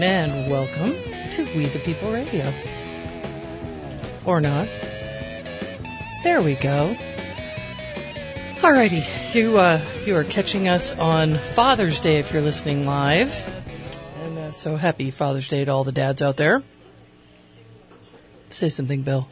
and welcome to We the People Radio. Or not. There we go. Alrighty, you are catching us on Father's Day if you're listening live. And so happy Father's Day to all the dads out there. Say something, Bill.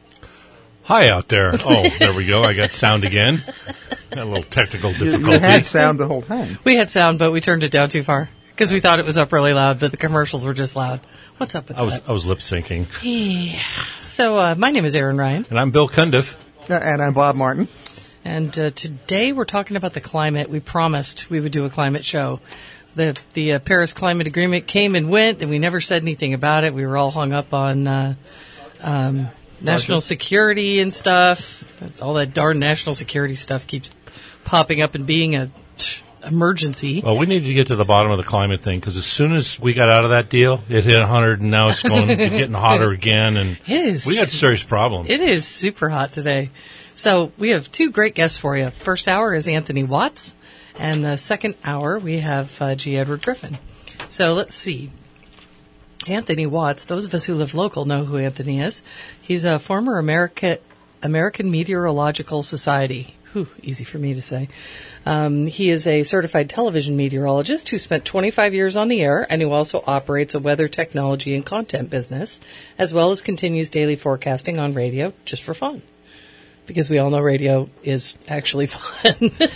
Hi out there. Oh, there we go. I got sound again. Got a little technical difficulty. You had sound the whole time. We had sound, but we turned it down too far because we thought it was up really loud, but the commercials were just loud. What's up with that? I was lip syncing. Yeah. So my name is Aaron Ryan. And I'm Bill Cundiff. And I'm Bob Martin. And today we're talking about the climate. We promised we would do a climate show. The Paris Climate Agreement came and went, and we never said anything about it. We were all hung up on national security and stuff. All that darn national security stuff keeps popping up and being a emergency. Well, we need to get to the bottom of the climate thing, because as soon as we got out of that deal, it hit 100, and now it's getting hotter again, and we got serious problems. It is super hot today. So we have two great guests for you. First hour is Anthony Watts, and the second hour we have G. Edward Griffin. So let's see. Anthony Watts, those of us who live local know who Anthony is. He's a former American Meteorological Society. Whew, easy for me to say. He is a certified television meteorologist who spent 25 years on the air and who also operates a weather technology and content business, as well as continues daily forecasting on radio just for fun. Because we all know radio is actually fun.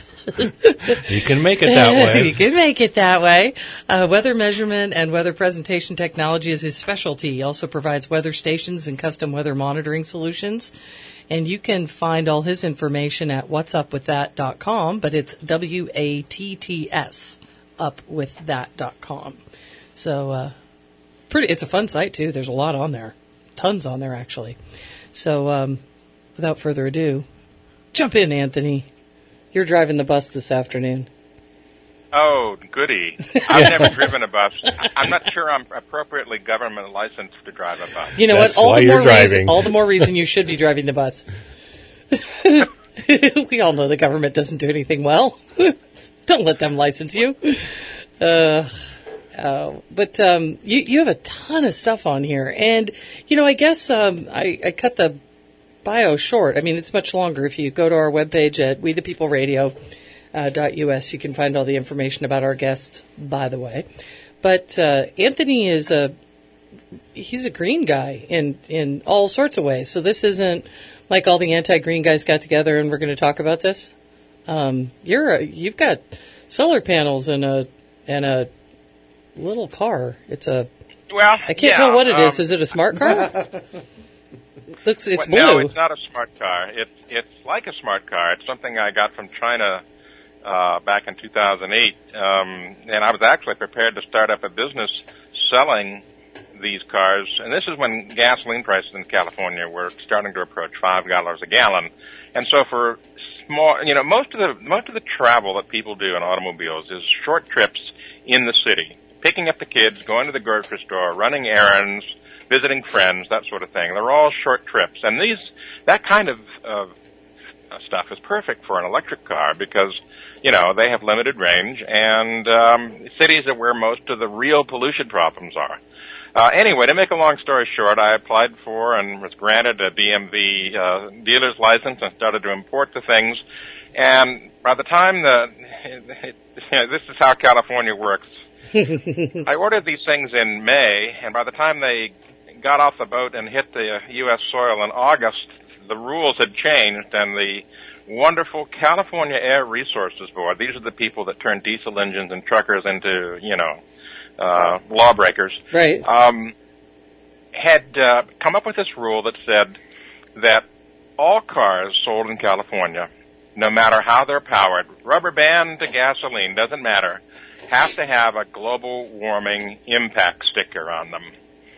You can make it that way. You can make it that way. Weather measurement and weather presentation technology is his specialty. He also provides weather stations and custom weather monitoring solutions. And you can find all his information at whatsupwiththat.com, but it's WATTS, upwiththat.com. So, it's a fun site too. There's a lot on there. Tons on there, actually. So, without further ado, jump in, Anthony. You're driving the bus this afternoon. Oh, goody. I've never driven a bus. I'm not sure I'm appropriately government licensed to drive a bus. You know That's what? why you're driving. All the more reason you should be driving the bus. We all know the government doesn't do anything well. Don't let them license you. But you have a ton of stuff on here. And, I guess I cut the bio short. I mean, it's much longer. If you go to our webpage at wethepeopleradio.us, you can find all the information about our guests, by the way. But Anthony he's a green guy in all sorts of ways. So this isn't like all the anti-green guys got together and we're going to talk about this. You've got solar panels and a little car. I can't tell what it is. Is it a smart car? It's blue. No, it's not a smart car. It's like a smart car. It's something I got from China back in 2008, and I was actually prepared to start up a business selling these cars. And this is when gasoline prices in California were starting to approach $5 a gallon. And so for small, most of the travel that people do in automobiles is short trips in the city, picking up the kids, going to the grocery store, running errands, visiting friends, that sort of thing. They're all short trips. And that kind of stuff is perfect for an electric car because, they have limited range and cities are where most of the real pollution problems are. Anyway, to make a long story short, I applied for and was granted a DMV dealer's license and started to import the things. And by the time this is how California works. I ordered these things in May, and by the time they got off the boat and hit the U.S. soil in August, the rules had changed, and the wonderful California Air Resources Board, these are the people that turn diesel engines and truckers into, lawbreakers, right. Had come up with this rule that said that all cars sold in California, no matter how they're powered, rubber band to gasoline, doesn't matter, have to have a global warming impact sticker on them.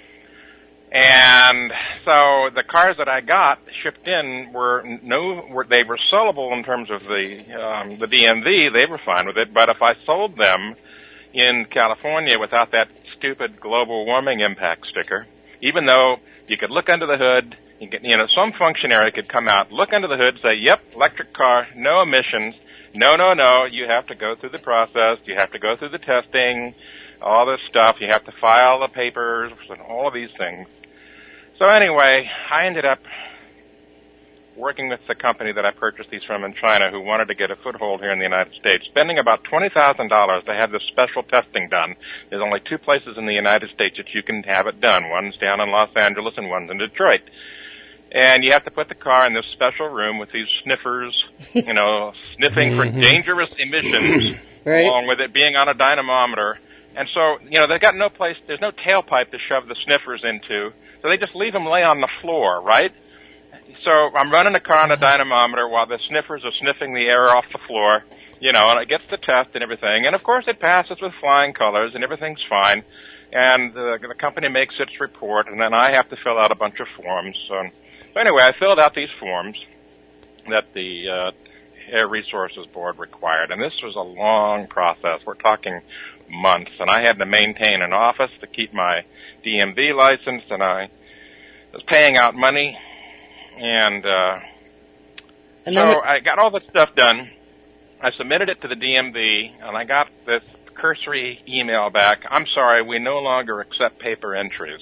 And so the cars that I got shipped in they were sellable in terms of the DMV. They were fine with it, but if I sold them in California without that stupid global warming impact sticker, even though you could look under the hood, some functionary could come out, look under the hood, say, "Yep, electric car, no emissions." No, you have to go through the process. You have to go through the testing. all this stuff. You have to file the papers and all of these things. So anyway, I ended up working with the company that I purchased these from in China, who wanted to get a foothold here in the United States, spending about $20,000 to have this special testing done. There's only 2 places in the United States that you can have it done. One's down in Los Angeles and one's in Detroit. And you have to put the car in this special room with these sniffers, sniffing for dangerous emissions, right, along with it being on a dynamometer. And so, they've got no place, there's no tailpipe to shove the sniffers into, so they just leave them lay on the floor, right? So I'm running the car on a dynamometer while the sniffers are sniffing the air off the floor, and it gets the test and everything. And, of course, it passes with flying colors and everything's fine. And the company makes its report, and then I have to fill out a bunch of forms. So anyway, I filled out these forms that the Air Resources Board required. And this was a long process. We're talking months. And I had to maintain an office to keep my DMV license, and I was paying out money. And so I got all this stuff done. I submitted it to the DMV, and I got this cursory email back. I'm sorry, we no longer accept paper entries.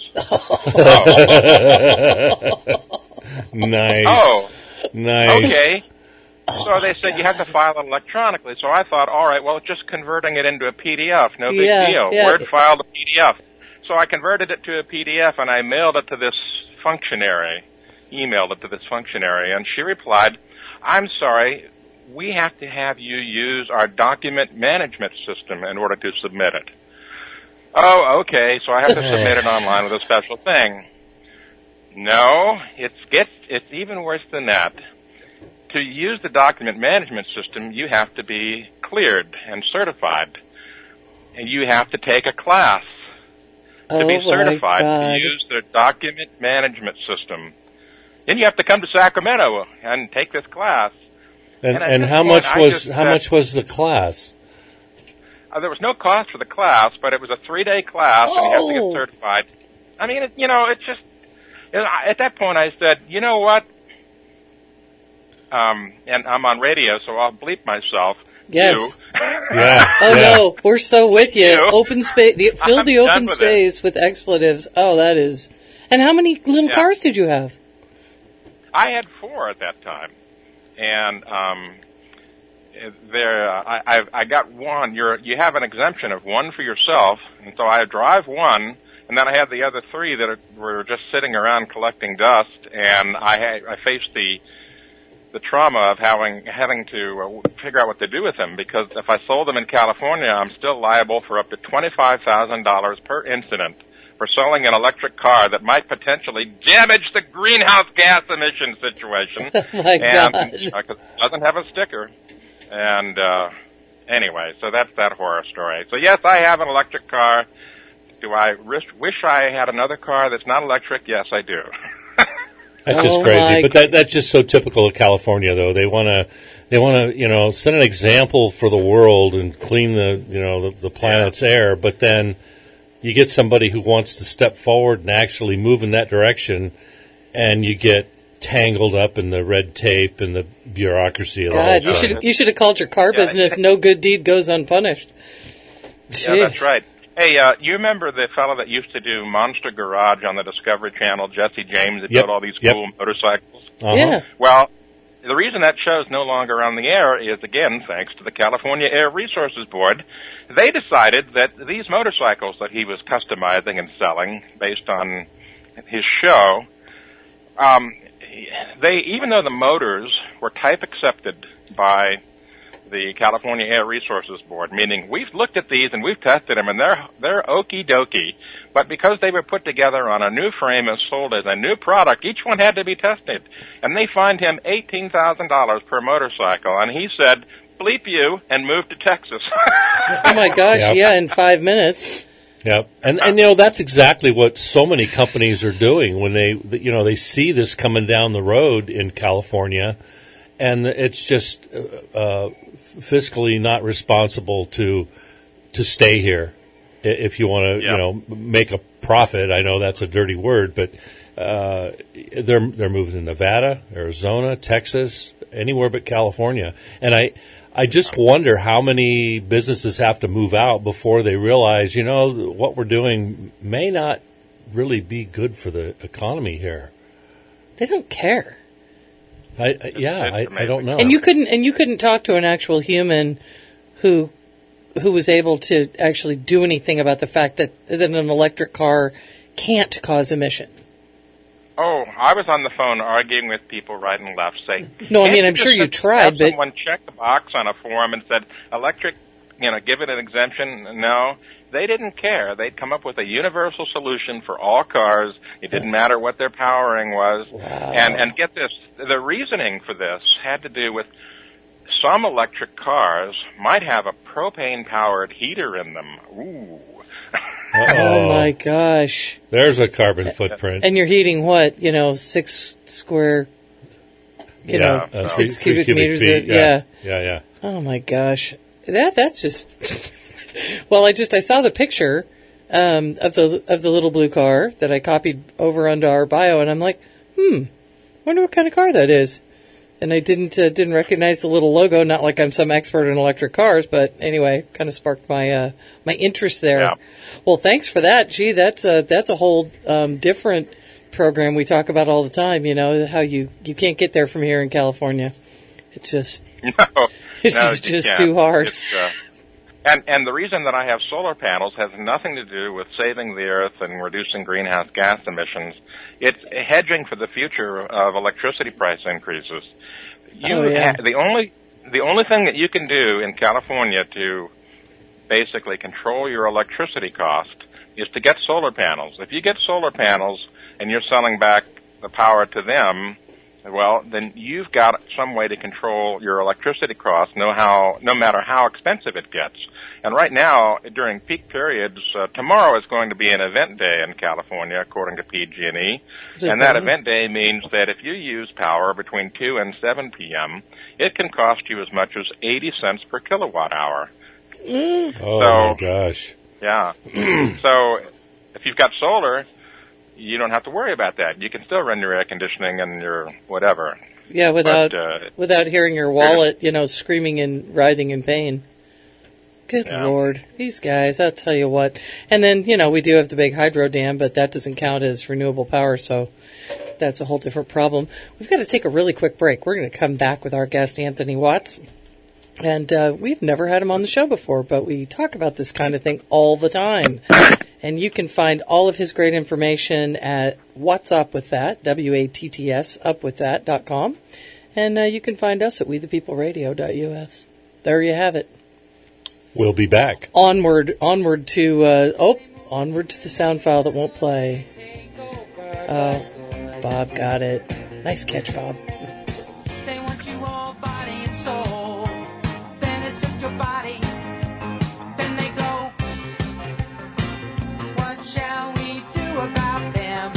Nice. Oh, nice. Okay. So they said you have to file it electronically. So I thought, all right, well, it's just converting it into a PDF. No big deal. Yeah. Word file to PDF. So I converted it to a PDF, and I mailed it to this functionary. Emailed it to this functionary, and she replied, I'm sorry, we have to have you use our document management system in order to submit it. Oh, okay, so I have to submit it online with a special thing. No, it's even worse than that. To use the document management system, you have to be cleared and certified. And you have to take a class to be certified to use the document management system. Then you have to come to Sacramento and take this class. And how much was the class? There was no cost for the class, but it was a 3-day class, and you have to get certified. I mean, it's just at that point I said, you know what? And I'm on radio, so I'll bleep myself. Yes. You. Yeah. No, we're so with you. You. Open space. Fill the open space with expletives. Oh, that is. And how many little cars did you have? I had 4 at that time, and I got one. You have an exemption of 1 for yourself, and so I drive 1, and then I had the other 3 that were just sitting around collecting dust, and I faced the trauma of having to figure out what to do with them, because if I sold them in California, I'm still liable for up to $25,000 per incident for selling an electric car that might potentially damage the greenhouse gas emission situation. Oh my God. Because it doesn't have a sticker. And anyway, so that's that horror story. So yes, I have an electric car. Do I wish I had another car that's not electric? Yes, I do. That's just crazy. But that's just so typical of California, though. They want to, set an example for the world and clean the planet's air, but then you get somebody who wants to step forward and actually move in that direction, and you get tangled up in the red tape and the bureaucracy of the whole thing. You should have called your car business "No Good Deed Goes Unpunished." Yeah, that's right. Hey, you remember the fellow that used to do Monster Garage on the Discovery Channel, Jesse James, that built all these cool motorcycles? Uh-huh. Yeah. Well, the reason that show's no longer on the air is, again, thanks to the California Air Resources Board. They decided that these motorcycles that he was customizing and selling based on his show, even though the motors were type accepted by the California Air Resources Board, meaning we've looked at these and we've tested them and they're okie dokie, but because they were put together on a new frame and sold as a new product, each one had to be tested. And they fined him $18,000 per motorcycle, and he said, bleep you, and moved to Texas. Oh my gosh, in 5 minutes. Yep. And that's exactly what so many companies are doing when they see this coming down the road in California, and it's just fiscally not responsible to stay here if you want to make a profit. I know that's a dirty word, but they're moving to Nevada, Arizona, Texas, anywhere but California. And I just wonder how many businesses have to move out before they realize, what we're doing may not really be good for the economy here. They don't care. I don't know. And you couldn't talk to an actual human who was able to actually do anything about the fact that an electric car can't cause emission. Oh, I was on the phone arguing with people right and left saying, no, I mean, I'm sure you tried, but someone checked the box on a form and said, electric, give it an exemption. No, they didn't care. They'd come up with a universal solution for all cars. It didn't matter what their powering was. Wow. And get this, the reasoning for this had to do with some electric cars might have a propane-powered heater in them. Ooh. Oh, my gosh. There's a carbon footprint. And you're heating what? 6 square, 6 cubic meters. Feet. Yeah. Oh, my gosh. That's just... Well, I saw the picture of the little blue car that I copied over onto our bio, and I'm like, wonder what kind of car that is. And I didn't recognize the little logo. Not like I'm some expert in electric cars, but anyway, kind of sparked my interest there. Yeah. Well, thanks for that. Gee, that's a whole different program we talk about all the time. How you can't get there from here in California. It's just it's just too hard. And the reason that I have solar panels has nothing to do with saving the earth and reducing greenhouse gas emissions. It's hedging for the future of electricity price increases. The only thing that you can do in California to basically control your electricity cost is to get solar panels. If you get solar panels and you're selling back the power to them, well, then you've got some way to control your electricity costs, no matter how expensive it gets. And right now, during peak periods, tomorrow is going to be an event day in California, according to PG&E. And that event day means that if you use power between 2 and 7 p.m., it can cost you as much as 80 cents per kilowatt hour. Oh, my gosh. Yeah. So if you've got solar, you don't have to worry about that. You can still run your air conditioning and your whatever. Yeah, without hearing your wallet, screaming and writhing in pain. Good Lord. These guys, I'll tell you what. And then, we do have the big hydro dam, but that doesn't count as renewable power, so that's a whole different problem. We've got to take a really quick break. We're going to come back with our guest, Anthony Watts. And we've never had him on the show before, but we talk about this kind of thing all the time. And you can find all of his great information at What's Up With That, WATTS, upwiththat.com. And you can find us at wethepeopleradio.us. There you have it. We'll be back. Onward to the sound file that won't play. Bob got it. Nice catch, Bob. They want you all body and soul. Then it's just your body. Then they go. What shall we do about them?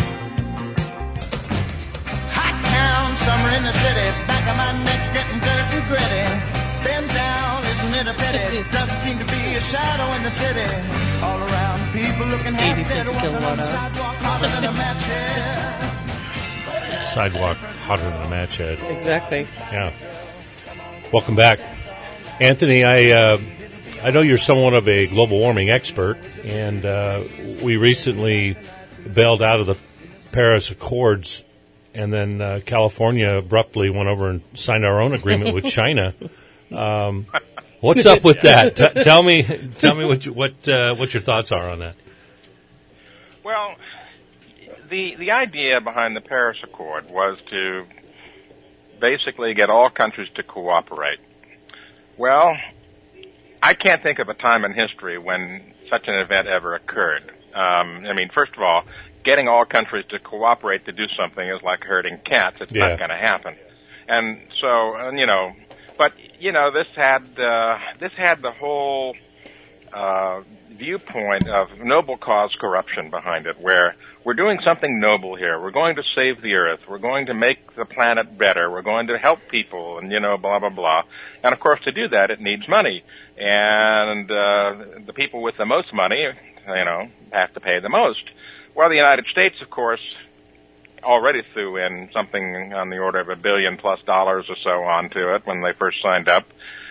Hot town, summer in the city. Back of my neck getting dirt and gritty. Been down, isn't it a pity? Doesn't seem to be a shadow in the city. All around, people looking half 80 cents a kilowatt hour. Sidewalk hotter than a match head. Sidewalk hotter than a match head. Exactly. Yeah. Welcome back. Anthony, I know you're somewhat of a global warming expert, and we recently bailed out of the Paris Accords, and then California abruptly went over and signed our own agreement with China. What's up with that? Tell me what your thoughts are on that. Well, the idea behind the Paris Accord was to basically get all countries to cooperate. Well, I can't think of a time in history when such an event ever occurred. First of all, getting all countries to cooperate to do something is like herding cats. It's not going to happen. And so, but this had the whole viewpoint of noble cause corruption behind it, where we're doing something noble here. We're going to save the earth. We're going to make the planet better. We're going to help people, and blah blah blah. And of course, to do that, it needs money, and the people with the most money, have to pay the most. Well, the United States, of course, already threw in something on the order of $1 billion+ or so onto it when they first signed up.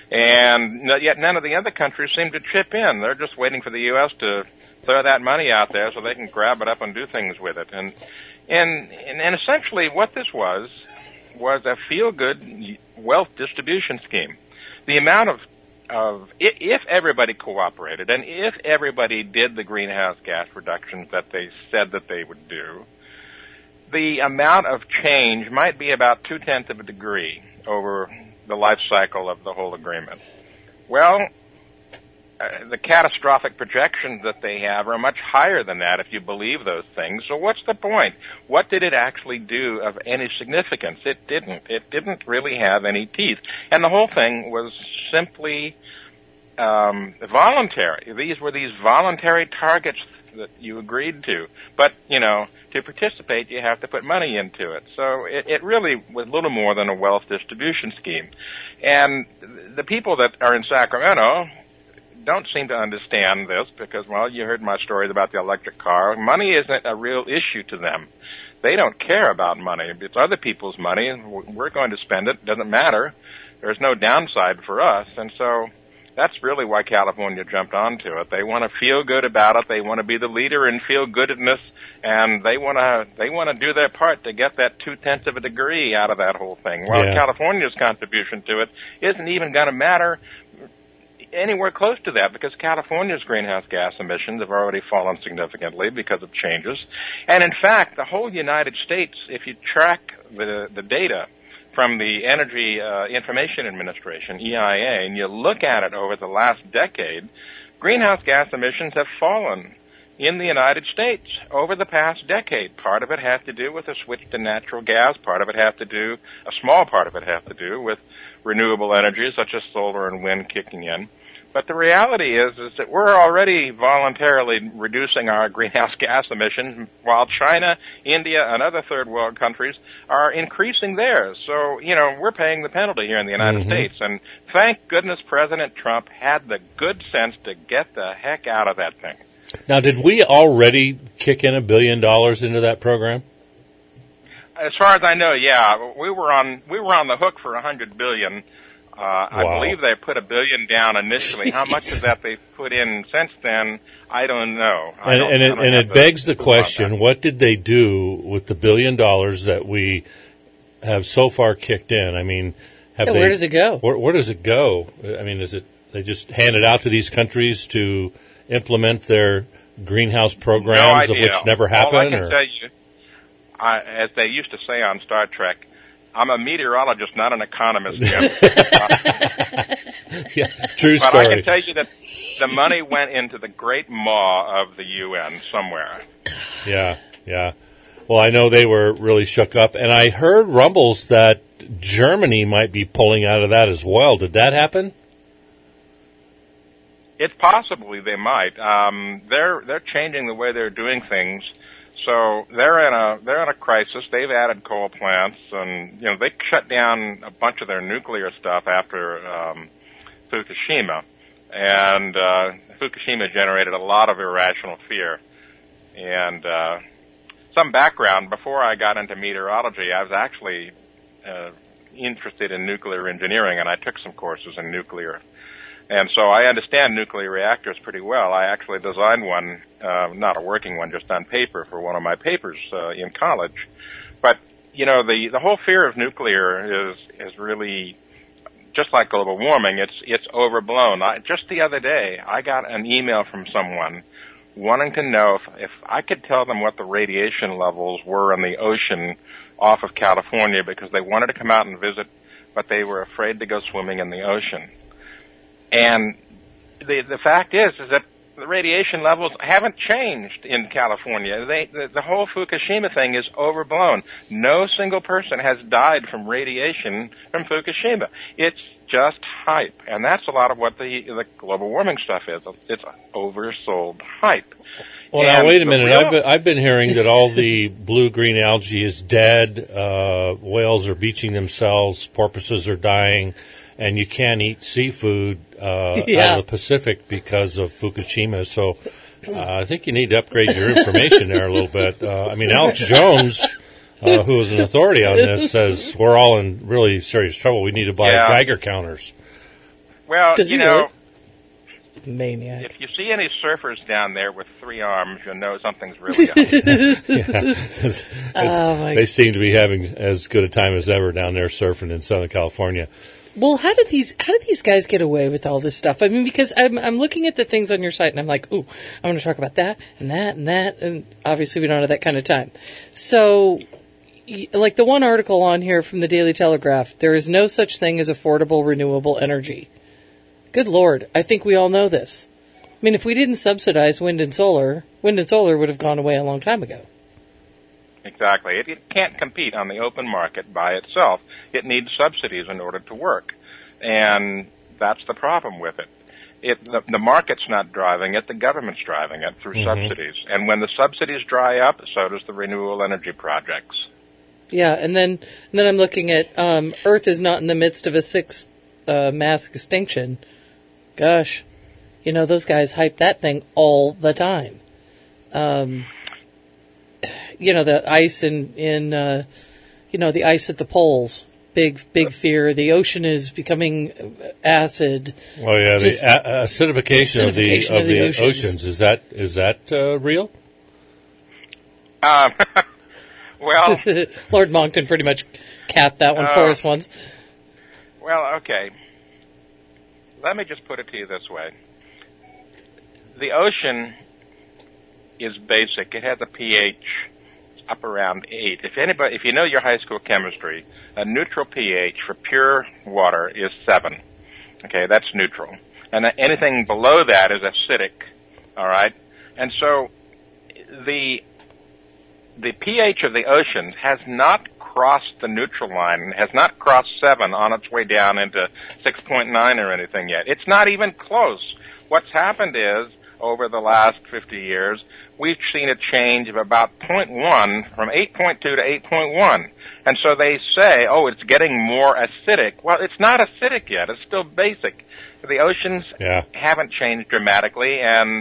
And yet none of the other countries seem to chip in. They're just waiting for the U.S. to throw that money out there so they can grab it up and do things with it. And essentially what this was a feel-good wealth distribution scheme. The amount of if everybody cooperated and if everybody did the greenhouse gas reductions that they said that they would do, the amount of change might be about 0.2 of a degree over the life cycle of the whole agreement. Well, the catastrophic projections that they have are much higher than that if you believe those things. So what's the point? What did it actually do of any significance? It didn't. It didn't really have any teeth. And the whole thing was simply voluntary. These were these voluntary targets that you agreed to. But, to participate, you have to put money into it. So it really was little more than a wealth distribution scheme. And the people that are in Sacramento don't seem to understand this because, well, you heard my stories about the electric car. Money isn't a real issue to them. They don't care about money. It's other people's money, and we're going to spend it. It doesn't matter. There's no downside for us. And so that's really why California jumped onto it. They want to feel good about it. They want to be the leader in feel-goodness, and they want to do their part to get that 0.2 of a degree out of that whole thing. While California's contribution to it isn't even going to matter anywhere close to that because California's greenhouse gas emissions have already fallen significantly because of changes. And in fact, the whole United States, if you track the data from the Energy Information Administration, EIA, and you look at it over the last decade, greenhouse gas emissions have fallen in the United States over the past decade. Part of it has to do with a switch to natural gas. A small part of it has to do with renewable energy such as solar and wind kicking in. But the reality is that we're already voluntarily reducing our greenhouse gas emissions while China, India, and other third world countries are increasing theirs. So, we're paying the penalty here in the United States. And thank goodness President Trump had the good sense to get the heck out of that thing. Now, did we already kick in $1 billion into that program? As far as I know, yeah. We were on the hook for $100 billion. I believe they put $1 billion down initially. How much of that they've put in since then, I don't know. It begs the question: what did they do with the $1 billion that we have so far kicked in? I mean, where does it go? Where does it go? I mean, is it they just hand it out to these countries to implement their greenhouse programs, of which never happen? All I can tell you, as they used to say on Star Trek, I'm a meteorologist, not an economist yet. True story. But I can tell you that the money went into the great maw of the UN somewhere. Yeah. Well, I know they were really shook up, and I heard rumbles that Germany might be pulling out of that as well. Did that happen? It's possibly they might. They're changing the way they're doing things. So they're in a crisis. They've added coal plants, and they shut down a bunch of their nuclear stuff after Fukushima, and Fukushima generated a lot of irrational fear. And some background: before I got into meteorology, I was actually interested in nuclear engineering, and I took some courses in nuclear. And so I understand nuclear reactors pretty well. I actually designed one, not a working one, just on paper for one of my papers in college. But, the whole fear of nuclear is really, just like global warming, it's overblown. Just the other day, I got an email from someone wanting to know if I could tell them what the radiation levels were in the ocean off of California because they wanted to come out and visit, but they were afraid to go swimming in the ocean. And the fact is that the radiation levels haven't changed in California. The whole Fukushima thing is overblown. No single person has died from radiation from Fukushima. It's just hype. And that's a lot of what the global warming stuff is. It's oversold hype. Well, now, wait a minute. I've been hearing that all the blue-green algae is dead. Whales are beaching themselves. Porpoises are dying. And you can't eat seafood out of the Pacific because of Fukushima. So I think you need to upgrade your information there a little bit. Alex Jones, who is an authority on this, says we're all in really serious trouble. We need to buy Geiger counters. Well, Does you he know, really? Maniac. if you see any surfers down there with 3 arms, you'll know something's really up. Oh, They seem to be having as good a time as ever down there surfing in Southern California. Well, how do these guys get away with all this stuff? I mean, because I'm looking at the things on your site and I'm like, ooh, I want to talk about that and that and that, and obviously we don't have that kind of time. So, like the one article on here from the Daily Telegraph, there is no such thing as affordable renewable energy. Good Lord, I think we all know this. I mean, if we didn't subsidize wind and solar would have gone away a long time ago. Exactly. It can't compete on the open market by itself. It needs subsidies in order to work. And that's the problem with it. The market's not driving it, the government's driving it through subsidies. And when the subsidies dry up, so does the renewable energy projects. Yeah, and then I'm looking at Earth is not in the midst of a sixth mass extinction. Gosh, you know, those guys hype that thing all the time. You know, the ice in the ice at the poles. Big fear. The ocean is becoming acid. Oh yeah, Just the acidification of the oceans. Is that real? Well, Lord Moncton pretty much capped that one for us once. well, okay. Let me just put it to you this way. The ocean is basic. It has a pH up around 8. If you know your high school chemistry, a neutral pH for pure water is 7. Okay, that's neutral. And anything below that is acidic. All right? And so the pH of the oceans has not crossed the neutral line, has not crossed 7 on its way down into 6.9 or anything yet. It's not even close. What's happened is, over the last 50 years, we've seen a change of about 0.1 from 8.2 to 8.1. And so they say, oh, it's getting more acidic. Well, it's not acidic yet. It's still basic. The oceans haven't changed dramatically, and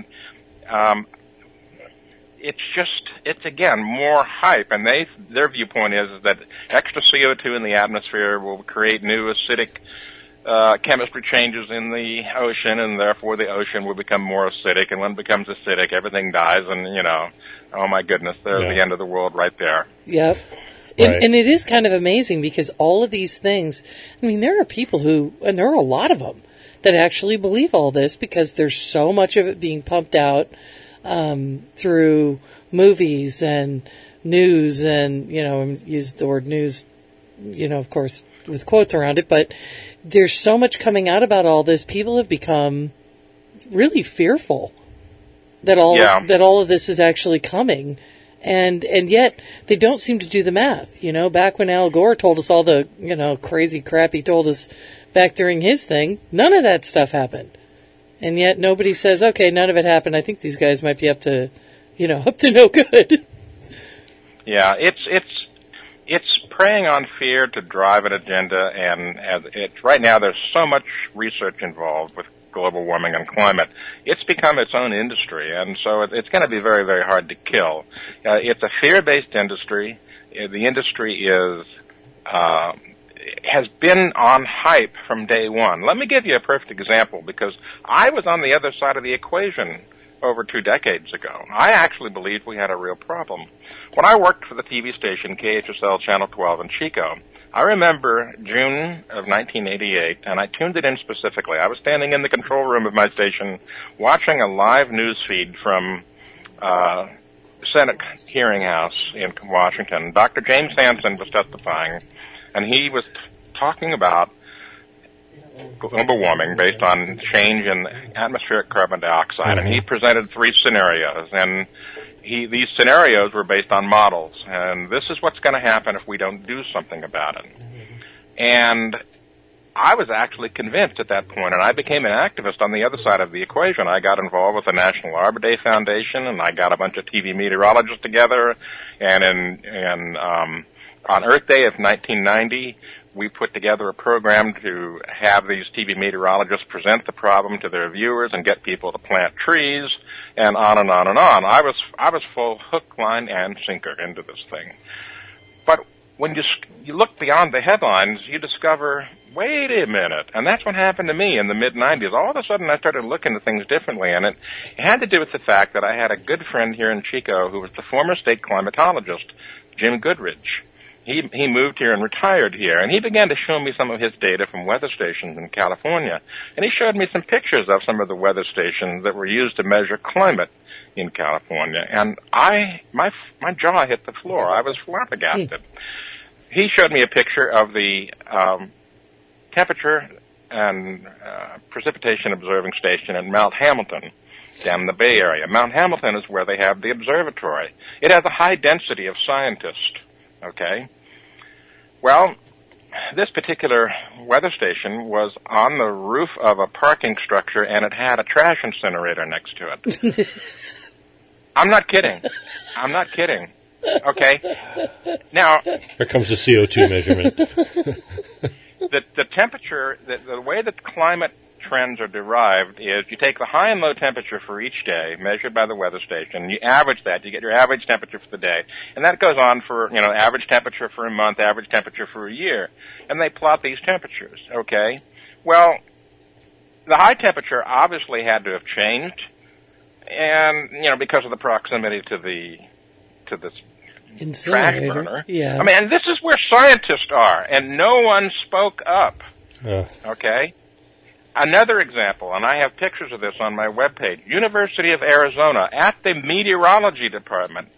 it's again more hype. And their viewpoint is that extra CO2 in the atmosphere will create new acidic chemistry changes in the ocean, and therefore the ocean will become more acidic. And when it becomes acidic, everything dies, and oh my goodness, there's the end of the world right there. Yep. Right. And it is kind of amazing because all of these things, I mean, there are people and there are a lot of them, that actually believe all this because there's so much of it being pumped out through movies and news and, use the word news, of course, with quotes around it, but there's so much coming out about all this. People have become really fearful that all of this is actually coming. And yet they don't seem to do the math. Back when Al Gore told us all the, crazy crap he told us back during his thing, none of that stuff happened. And yet nobody says, okay, none of it happened. I think these guys might be up to no good. Yeah, it's preying on fear to drive an agenda, and right now there's so much research involved with global warming and climate. It's become its own industry, and so it's going to be very, very hard to kill. It's a fear-based industry. The industry has been on hype from day one. Let me give you a perfect example, because I was on the other side of the equation over 2 decades ago. I actually believed we had a real problem. When I worked for the TV station KHSL Channel 12 in Chico, I remember June of 1988, and I tuned it in specifically. I was standing in the control room of my station watching a live news feed from Senate Hearing House in Washington. Dr. James Hansen was testifying, and he was talking about global warming based on change in atmospheric carbon dioxide, and he presented 3 scenarios, and these scenarios were based on models, and this is what's going to happen if we don't do something about it. And I was actually convinced at that point, and I became an activist on the other side of the equation. I got involved with the National Arbor Day Foundation, and I got a bunch of TV meteorologists together, and on Earth Day of 1990, we put together a program to have these TV meteorologists present the problem to their viewers and get people to plant trees, and on and on and on. I was full hook, line, and sinker into this thing. But when you look beyond the headlines, you discover, wait a minute. And that's what happened to me in the mid-'90s. All of a sudden, I started looking at things differently, and it had to do with the fact that I had a good friend here in Chico who was the former state climatologist, Jim Goodrich. He moved here and retired here, and he began to show me some of his data from weather stations in California. And he showed me some pictures of some of the weather stations that were used to measure climate in California. And my jaw hit the floor. I was flabbergasted. He showed me a picture of the temperature and precipitation observing station in Mount Hamilton, down in the Bay Area. Mount Hamilton is where they have the observatory. It has a high density of scientists, okay? Well, this particular weather station was on the roof of a parking structure, and it had a trash incinerator next to it. I'm not kidding. Okay? Now... Here comes the CO2 measurement. The temperature, the way that climate trends are derived is you take the high and low temperature for each day, measured by the weather station, you average that, you get your average temperature for the day, and that goes on for, average temperature for a month, average temperature for a year, and they plot these temperatures, okay? Well, the high temperature obviously had to have changed, and, because of the proximity to this trash Incinerator. burner. Yeah. I mean, and this is where scientists are, and no one spoke up, okay? Another example, and I have pictures of this on my webpage, University of Arizona, at the meteorology department,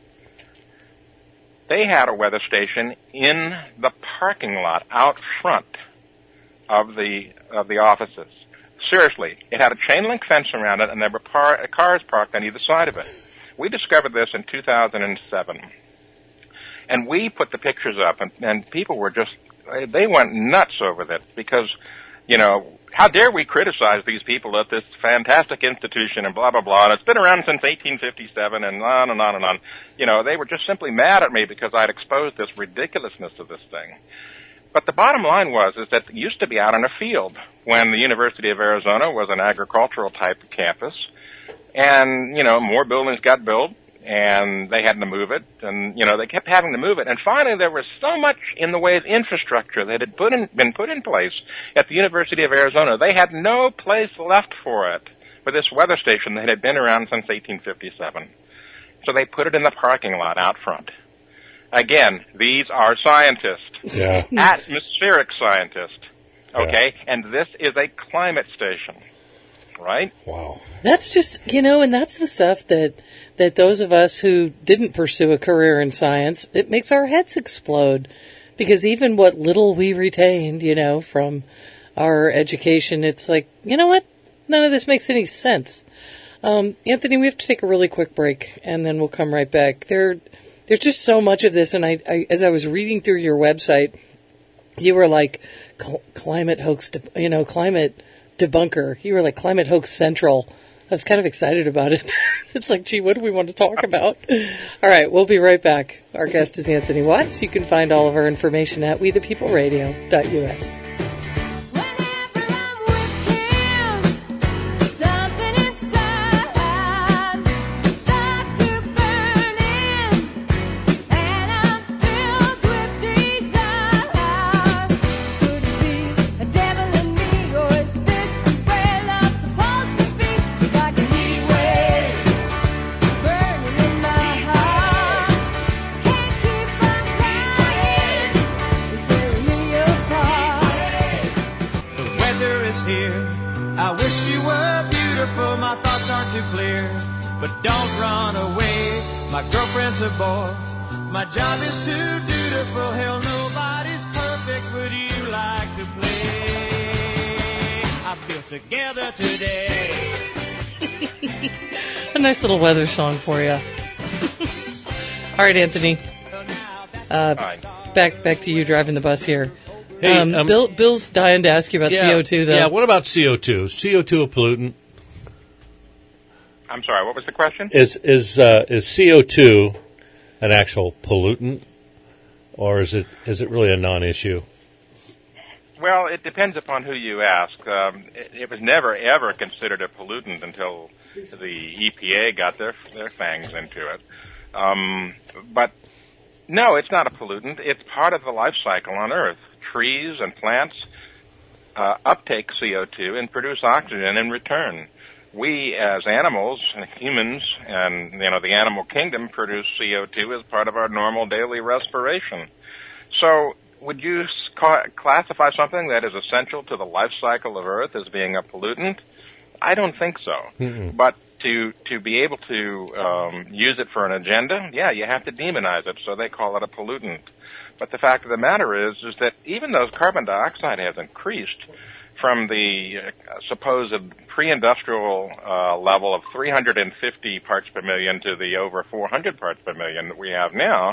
they had a weather station in the parking lot out front of the offices. Seriously, it had a chain link fence around it, and there were cars parked on either side of it. We discovered this in 2007, and we put the pictures up, and people were they went nuts over that because, how dare we criticize these people at this fantastic institution and blah, blah, blah. And it's been around since 1857 and on and on and on. They were just simply mad at me because I'd exposed this ridiculousness of this thing. But the bottom line is that it used to be out in a field when the University of Arizona was an agricultural type of campus. And, more buildings got built. And they had to move it, and, they kept having to move it. And finally, there was so much in the way of infrastructure that had been put in place at the University of Arizona. They had no place left for this weather station that had been around since 1857. So they put it in the parking lot out front. Again, these are scientists. Yeah. Atmospheric scientists. Okay? Yeah. And this is a climate station. Right? Wow. That's just, and that's the stuff that those of us who didn't pursue a career in science, it makes our heads explode. Because even what little we retained, from our education, it's like, you know what? None of this makes any sense. Anthony, we have to take a really quick break, and then we'll come right back. There's just so much of this, and I as I was reading through your website, you were like, climate hoax, climate debunker. You were like Climate Hoax Central. I was kind of excited about it. It's like, gee, what do we want to talk about? All right, we'll be right back. Our guest is Anthony Watts. You can find all of our information at wethepeopleradio.us. My job is too dutiful. Hell, nobody's perfect. Would you like to play? I feel together today. A nice little weather song for you. All right, Anthony. Back to you driving the bus here. Hey, Bill's dying to ask you about CO2, though. Yeah, what about CO2? Is CO2 a pollutant? I'm sorry, what was the question? Is CO2 an actual pollutant, or is it really a non-issue? Well, it depends upon who you ask. It was never, ever considered a pollutant until the EPA got their fangs into it. But no, it's not a pollutant. It's part of the life cycle on Earth. Trees and plants uptake CO2 and produce oxygen in return. We, as animals, humans, and the animal kingdom, produce CO2 as part of our normal daily respiration. So, would you classify something that is essential to the life cycle of Earth as being a pollutant? I don't think so. Mm-mm. But to be able to use it for an agenda, yeah, you have to demonize it, so they call it a pollutant. But the fact of the matter is that even though carbon dioxide has increased from the supposed pre-industrial level of 350 parts per million to the over 400 parts per million that we have now,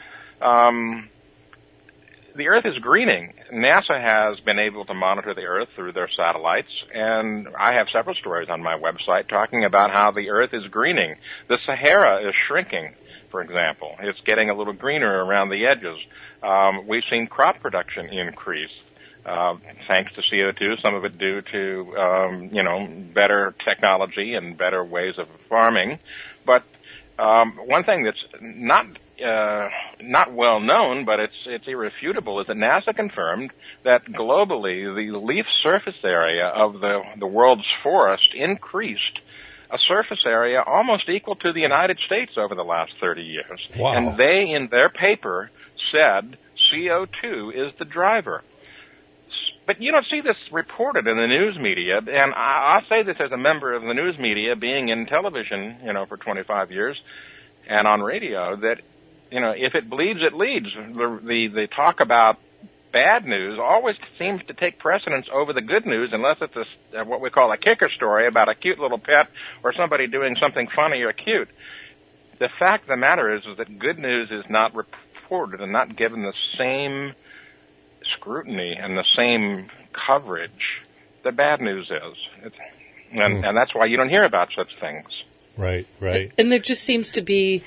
the Earth is greening. NASA has been able to monitor the Earth through their satellites, and I have several stories on my website talking about how the Earth is greening. The Sahara is shrinking, for example. It's getting a little greener around the edges. We've seen crop production increase thanks to CO2, some of it due to, better technology and better ways of farming. But one thing that's not well known, but it's irrefutable, is that NASA confirmed that globally the leaf surface area of the world's forest increased a surface area almost equal to the United States over the last 30 years. Wow. And they, in their paper, said CO2 is the driver. But you don't see this reported in the news media, and I'll say this as a member of the news media, being in television, for 25 years, and on radio, that if it bleeds, it leads. The talk about bad news always seems to take precedence over the good news, unless it's what we call a kicker story about a cute little pet or somebody doing something funny or cute. The fact of the matter is that good news is not reported and not given the same scrutiny and the same coverage that bad news is. And that's why you don't hear about such things. Right. And there just seems to be,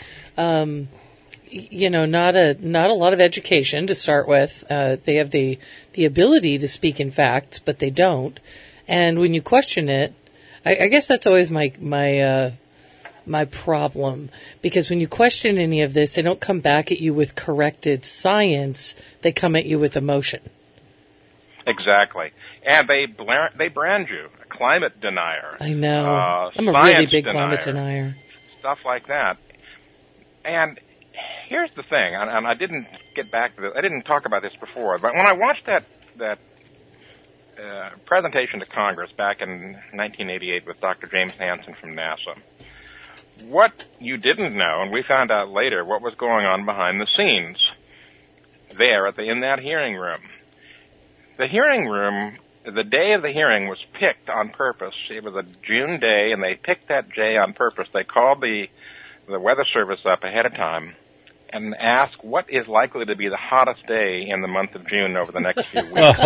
not a lot of education to start with. They have the ability to speak in fact, but they don't. And when you question it, I guess that's always my problem, because when you question any of this, they don't come back at you with corrected science. They come at you with emotion. Exactly. And they brand you a climate denier. I know. I'm a really big climate denier. Stuff like that. And here's the thing, and I didn't get back to this. I didn't talk about this before, but when I watched that presentation to Congress back in 1988 with Dr. James Hansen from NASA, what you didn't know, and we found out later, what was going on behind the scenes there in that hearing room. The hearing room, the day of the hearing was picked on purpose. It was a June day, and they picked that day on purpose. They called the Weather Service up ahead of time and asked what is likely to be the hottest day in the month of June over the next few weeks.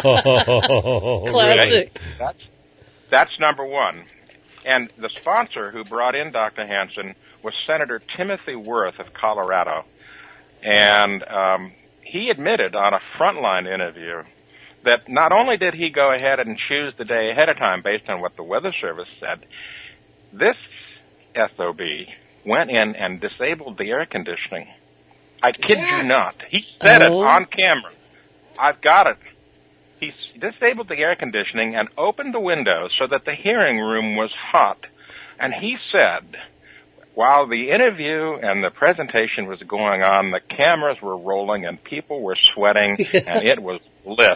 Classic. That's number one. And the sponsor who brought in Dr. Hansen was Senator Timothy Worth of Colorado. And he admitted on a Frontline interview that not only did he go ahead and choose the day ahead of time based on what the Weather Service said, this SOB went in and disabled the air conditioning. I kid you not. He said it on camera. I've got it. He disabled the air conditioning and opened the windows so that the hearing room was hot. And he said, while the interview and the presentation was going on, the cameras were rolling and people were sweating, and it was bliss.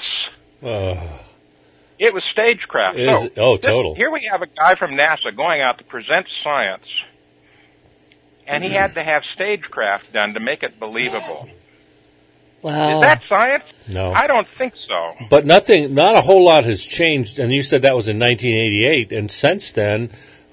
It was stagecraft. Total. Here we have a guy from NASA going out to present science, and he had to have stagecraft done to make it believable. Wow. Is that science? No. I don't think so. But not a whole lot has changed, and you said that was in 1988, and since then,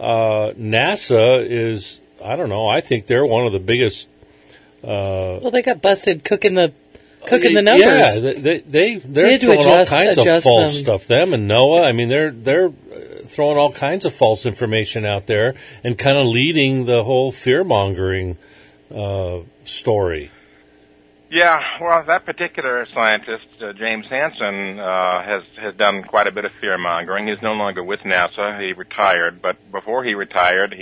NASA is, I don't know, I think they're one of the biggest... well, they got busted cooking the numbers. Yeah, they're throwing all kinds of false stuff. Them and NOAA, I mean, they're throwing all kinds of false information out there and kind of leading the whole fear-mongering story. Yeah, well, that particular scientist, James Hansen, has done quite a bit of fear-mongering. He's no longer with NASA. He retired, but before he retired,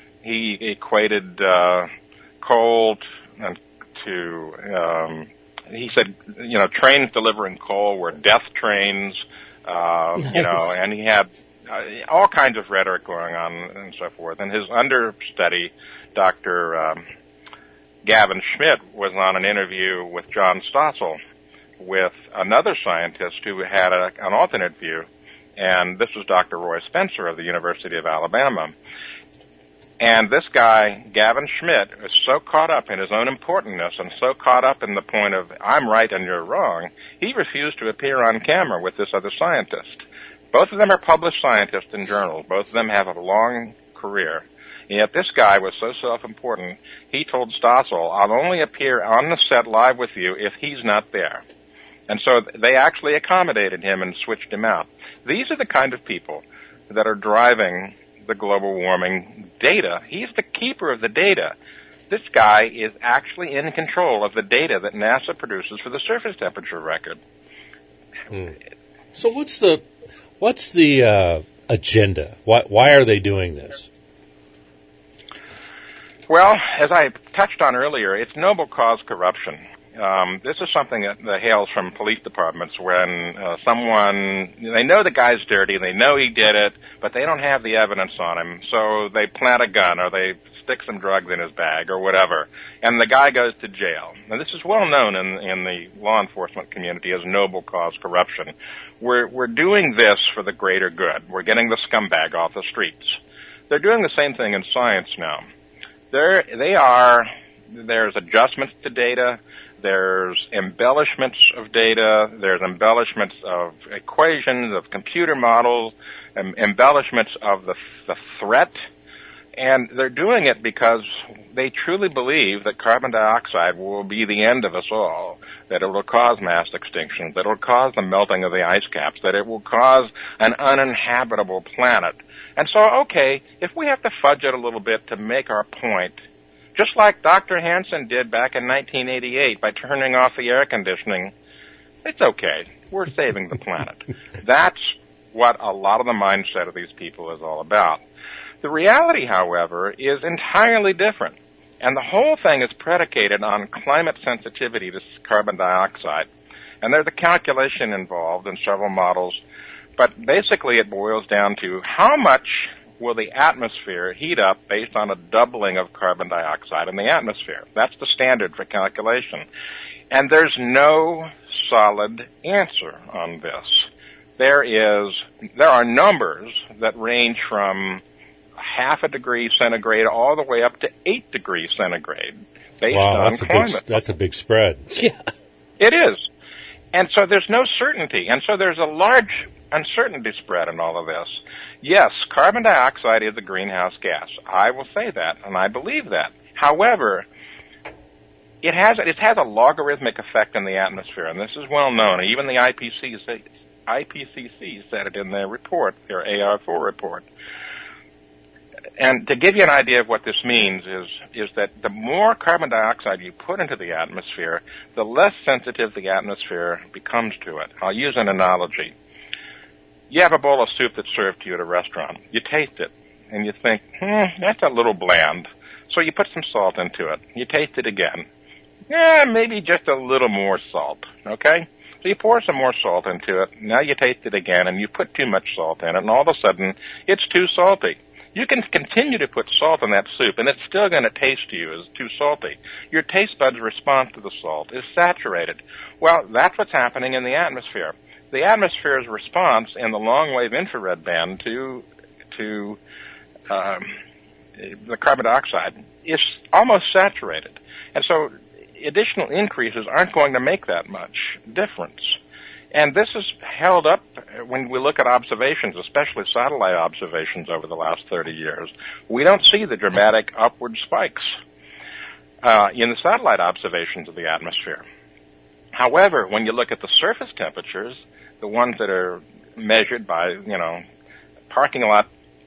he equated coal to he said, trains delivering coal were death trains, Nice. and he had all kinds of rhetoric going on and so forth. And his understudy, Dr. Gavin Schmidt, was on an interview with John Stossel with another scientist who had an alternate view, and this was Dr. Roy Spencer of the University of Alabama. And this guy, Gavin Schmidt, is so caught up in his own importantness and so caught up in the point of, I'm right and you're wrong, he refused to appear on camera with this other scientist. Both of them are published scientists in journals. Both of them have a long career. And yet this guy was so self-important, he told Stossel, I'll only appear on the set live with you if he's not there. And so they actually accommodated him and switched him out. These are the kind of people that are driving the global warming data. He's the keeper of the data. This guy is actually in control of the data that NASA produces for the surface temperature record. So what's the agenda? Why are they doing this? Well, as I touched on earlier, it's noble cause corruption. This is something that hails from police departments when they know the guy's dirty, they know he did it, but they don't have the evidence on him, so they plant a gun or they stick some drugs in his bag or whatever, and the guy goes to jail. Now, this is well known in the law enforcement community as noble cause corruption. We're doing this for the greater good. We're getting the scumbag off the streets. They're doing the same thing in science now. There's adjustments to data, there's embellishments of data, there's embellishments of equations, of computer models, embellishments of the threat, and they're doing it because they truly believe that carbon dioxide will be the end of us all, that it will cause mass extinction, that it will cause the melting of the ice caps, that it will cause an uninhabitable planet. And so, okay, if we have to fudge it a little bit to make our point, just like Dr. Hansen did back in 1988 by turning off the air conditioning, it's okay. We're saving the planet. That's what a lot of the mindset of these people is all about. The reality, however, is entirely different. And the whole thing is predicated on climate sensitivity to carbon dioxide. And there's a calculation involved in several models, but basically it boils down to how much will the atmosphere heat up based on a doubling of carbon dioxide in the atmosphere. That's the standard for calculation. And there's no solid answer on this. There are numbers that range from half a degree centigrade all the way up to 8 degrees centigrade based on climate. That's a big spread. Yeah. It is. And so there's no certainty. And so there's a large uncertainty spread in all of this. Yes, carbon dioxide is a greenhouse gas. I will say that, and I believe that. However, it has a logarithmic effect in the atmosphere, and this is well known. Even the IPCC said it in their report, their AR4 report. And to give you an idea of what this means is that the more carbon dioxide you put into the atmosphere, the less sensitive the atmosphere becomes to it. I'll use an analogy. You have a bowl of soup that's served to you at a restaurant. You taste it, and you think, that's a little bland. So you put some salt into it. You taste it again. Maybe just a little more salt, okay? So you pour some more salt into it. Now you taste it again, and you put too much salt in it, and all of a sudden, it's too salty. You can continue to put salt in that soup, and it's still going to taste to you as too salty. Your taste buds' response to the salt is saturated. Well, that's what's happening in the atmosphere. The atmosphere's response in the long-wave infrared band to the carbon dioxide is almost saturated. And so additional increases aren't going to make that much difference. And this is held up when we look at observations, especially satellite observations over the last 30 years. We don't see the dramatic upward spikes in the satellite observations of the atmosphere. However, when you look at the surface temperatures, the ones that are measured by, parking lot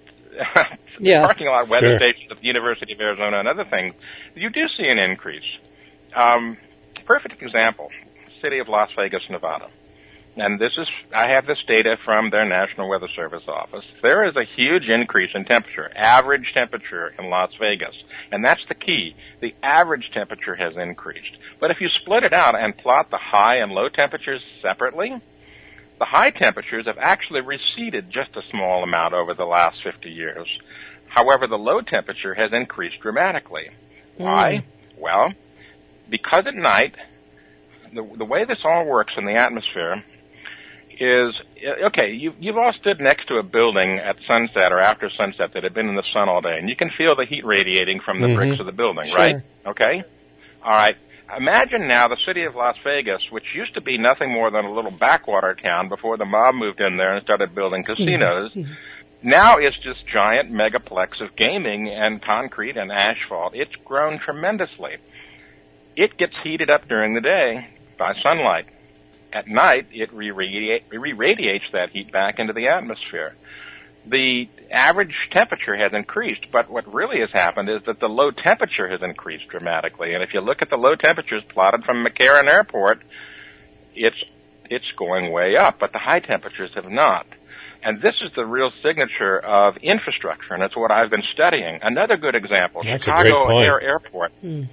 weather stations at the University of Arizona and other things, you do see an increase. Perfect example, city of Las Vegas, Nevada. and I have this data from their National Weather Service office, there is a huge increase in temperature, average temperature in Las Vegas. And that's the key. The average temperature has increased. But if you split it out and plot the high and low temperatures separately, the high temperatures have actually receded just a small amount over the last 50 years. However, the low temperature has increased dramatically. Why? Well, because at night, the way this all works in the atmosphere is, okay, you've all stood next to a building at sunset or after sunset that had been in the sun all day, and you can feel the heat radiating from the bricks of the building, right? Okay? All right. Imagine now the city of Las Vegas, which used to be nothing more than a little backwater town before the mob moved in there and started building casinos. Now it's this giant megaplex of gaming and concrete and asphalt. It's grown tremendously. It gets heated up during the day by sunlight. At night, it re-radiates that heat back into the atmosphere. The average temperature has increased, but what really has happened is that the low temperature has increased dramatically. And if you look at the low temperatures plotted from McCarran Airport, it's going way up, but the high temperatures have not. And this is the real signature of infrastructure, and it's what I've been studying. Another good example, That's Chicago O'Hare Airport.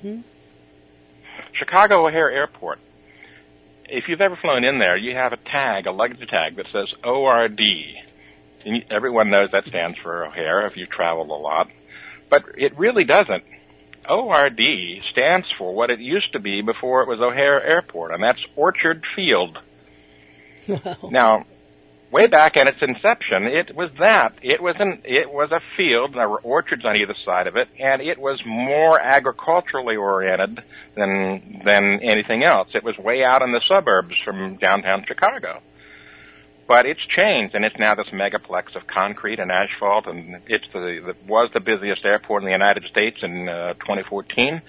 Chicago O'Hare Airport. If you've ever flown in there, you have a luggage tag that says ORD. And everyone knows that stands for O'Hare if you've traveled a lot. But it really doesn't. ORD stands for what it used to be before it was O'Hare Airport, and that's Orchard Field. Now, way back in its inception, it was that. It was a field. There were orchards on either side of it, and it was more agriculturally oriented than anything else. It was way out in the suburbs from downtown Chicago. But it's changed, and it's now this megaplex of concrete and asphalt, and it was the busiest airport in the United States in 2014.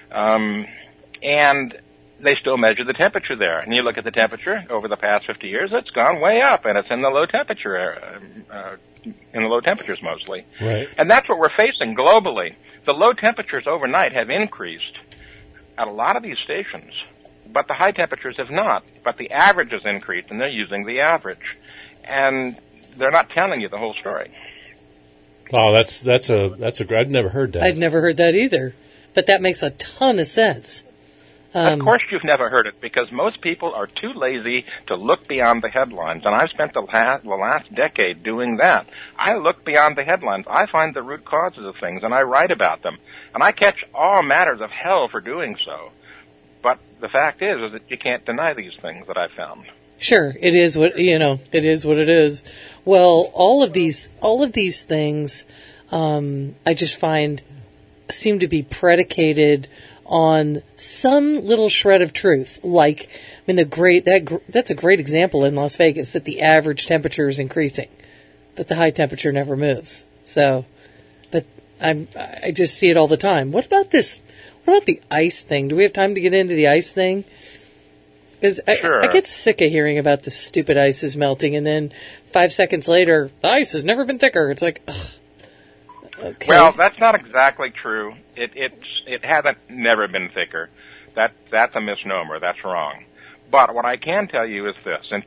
And they still measure the temperature there. And you look at the temperature over the past 50 years, it's gone way up, and it's in the low temperature, in the low temperatures mostly. Right. And that's what we're facing globally. The low temperatures overnight have increased at a lot of these stations, but the high temperatures have not. But the average has increased, and they're using the average. And they're not telling you the whole story. Wow, that's a I'd never heard that. I'd never heard that either. But that makes a ton of sense. Of course you've never heard it, because most people are too lazy to look beyond the headlines, and I've spent the last decade doing that. I look beyond the headlines. I find the root causes of things, and I write about them. And I catch all matters of hell for doing so. But the fact is that you can't deny these things that I've found. Sure, it is what it is what it is. Well, all of these things, I just find seem to be predicated on some little shred of truth. Like, I mean, that's a great example in Las Vegas, that the average temperature is increasing, but the high temperature never moves. So, but I just see it all the time. What about this? What about the ice thing? Do we have time to get into the ice thing? Because sure. I get sick of hearing about the stupid ice is melting, and then 5 seconds later, the ice has never been thicker. It's like, ugh. Okay. Well, that's not exactly true. It hasn't never been thicker. That's a misnomer. That's wrong. But what I can tell you is this: in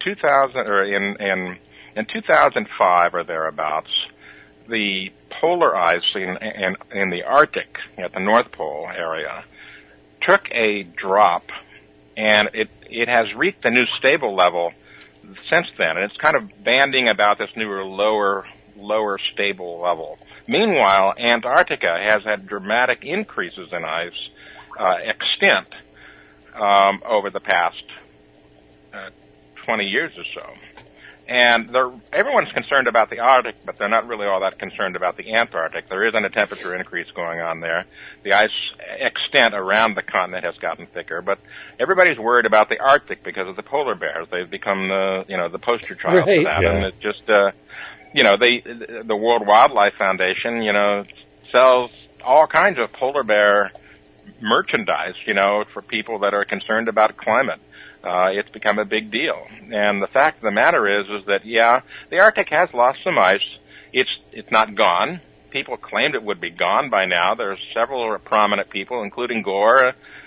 2005 or thereabouts, the polar ice in the Arctic at the North Pole area took a drop, and it has reached a new stable level since then, and it's kind of banding about this new lower stable level. Meanwhile, Antarctica has had dramatic increases in ice extent over the past 20 years or so. And everyone's concerned about the Arctic, but they're not really all that concerned about the Antarctic. There isn't a temperature increase going on there. The ice extent around the continent has gotten thicker, but everybody's worried about the Arctic because of the polar bears. They've become the poster child for that, Yeah. and it's just the World Wildlife Foundation, sells all kinds of polar bear merchandise, for people that are concerned about climate. It's become a big deal. And the fact of the matter is that, yeah, the Arctic has lost some ice. It's not gone. People claimed it would be gone by now. There's several prominent people, including Gore,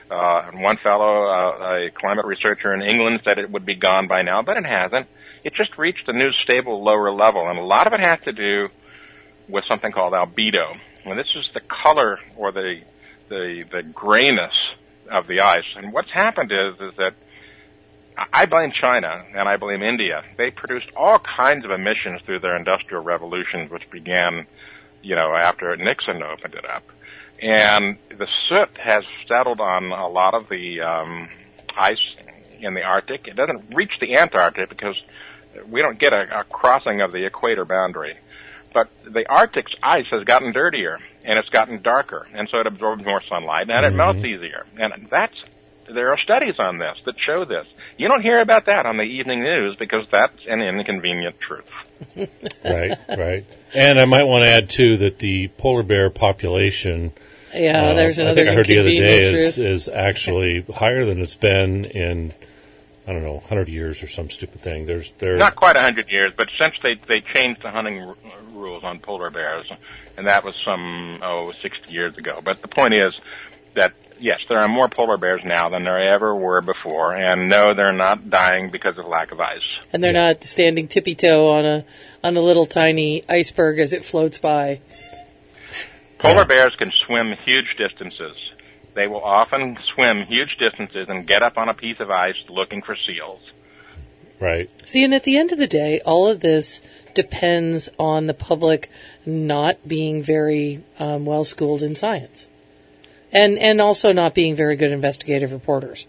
One fellow, a climate researcher in England, said it would be gone by now, but it hasn't. It just reached a new stable lower level, and a lot of it has to do with something called albedo. And this is the color or the grayness of the ice. And what's happened is that I blame China and I blame India. They produced all kinds of emissions through their industrial revolutions, which began, after Nixon opened it up. And the soot has settled on a lot of the ice in the Arctic. It doesn't reach the Antarctic because we don't get a crossing of the equator boundary. But the Arctic's ice has gotten dirtier, and it's gotten darker, and so it absorbs more sunlight, and it melts easier. And there are studies on this that show this. You don't hear about that on the evening news because that's an inconvenient truth. Right. And I might want to add, too, that the polar bear population, there's another I think I heard the other day, truth. is actually higher than it's been in, 100 years or some stupid thing. There's not quite 100 years, but since they changed the hunting rules on polar bears, and that was 60 years ago. But the point is that, yes, there are more polar bears now than there ever were before, and no, they're not dying because of lack of ice. And they're not standing tippy-toe on a little tiny iceberg as it floats by. Polar bears can swim huge distances. They will often swim huge distances and get up on a piece of ice looking for seals. Right. See, and at the end of the day, all of this depends on the public not being very well-schooled in science. And also not being very good investigative reporters.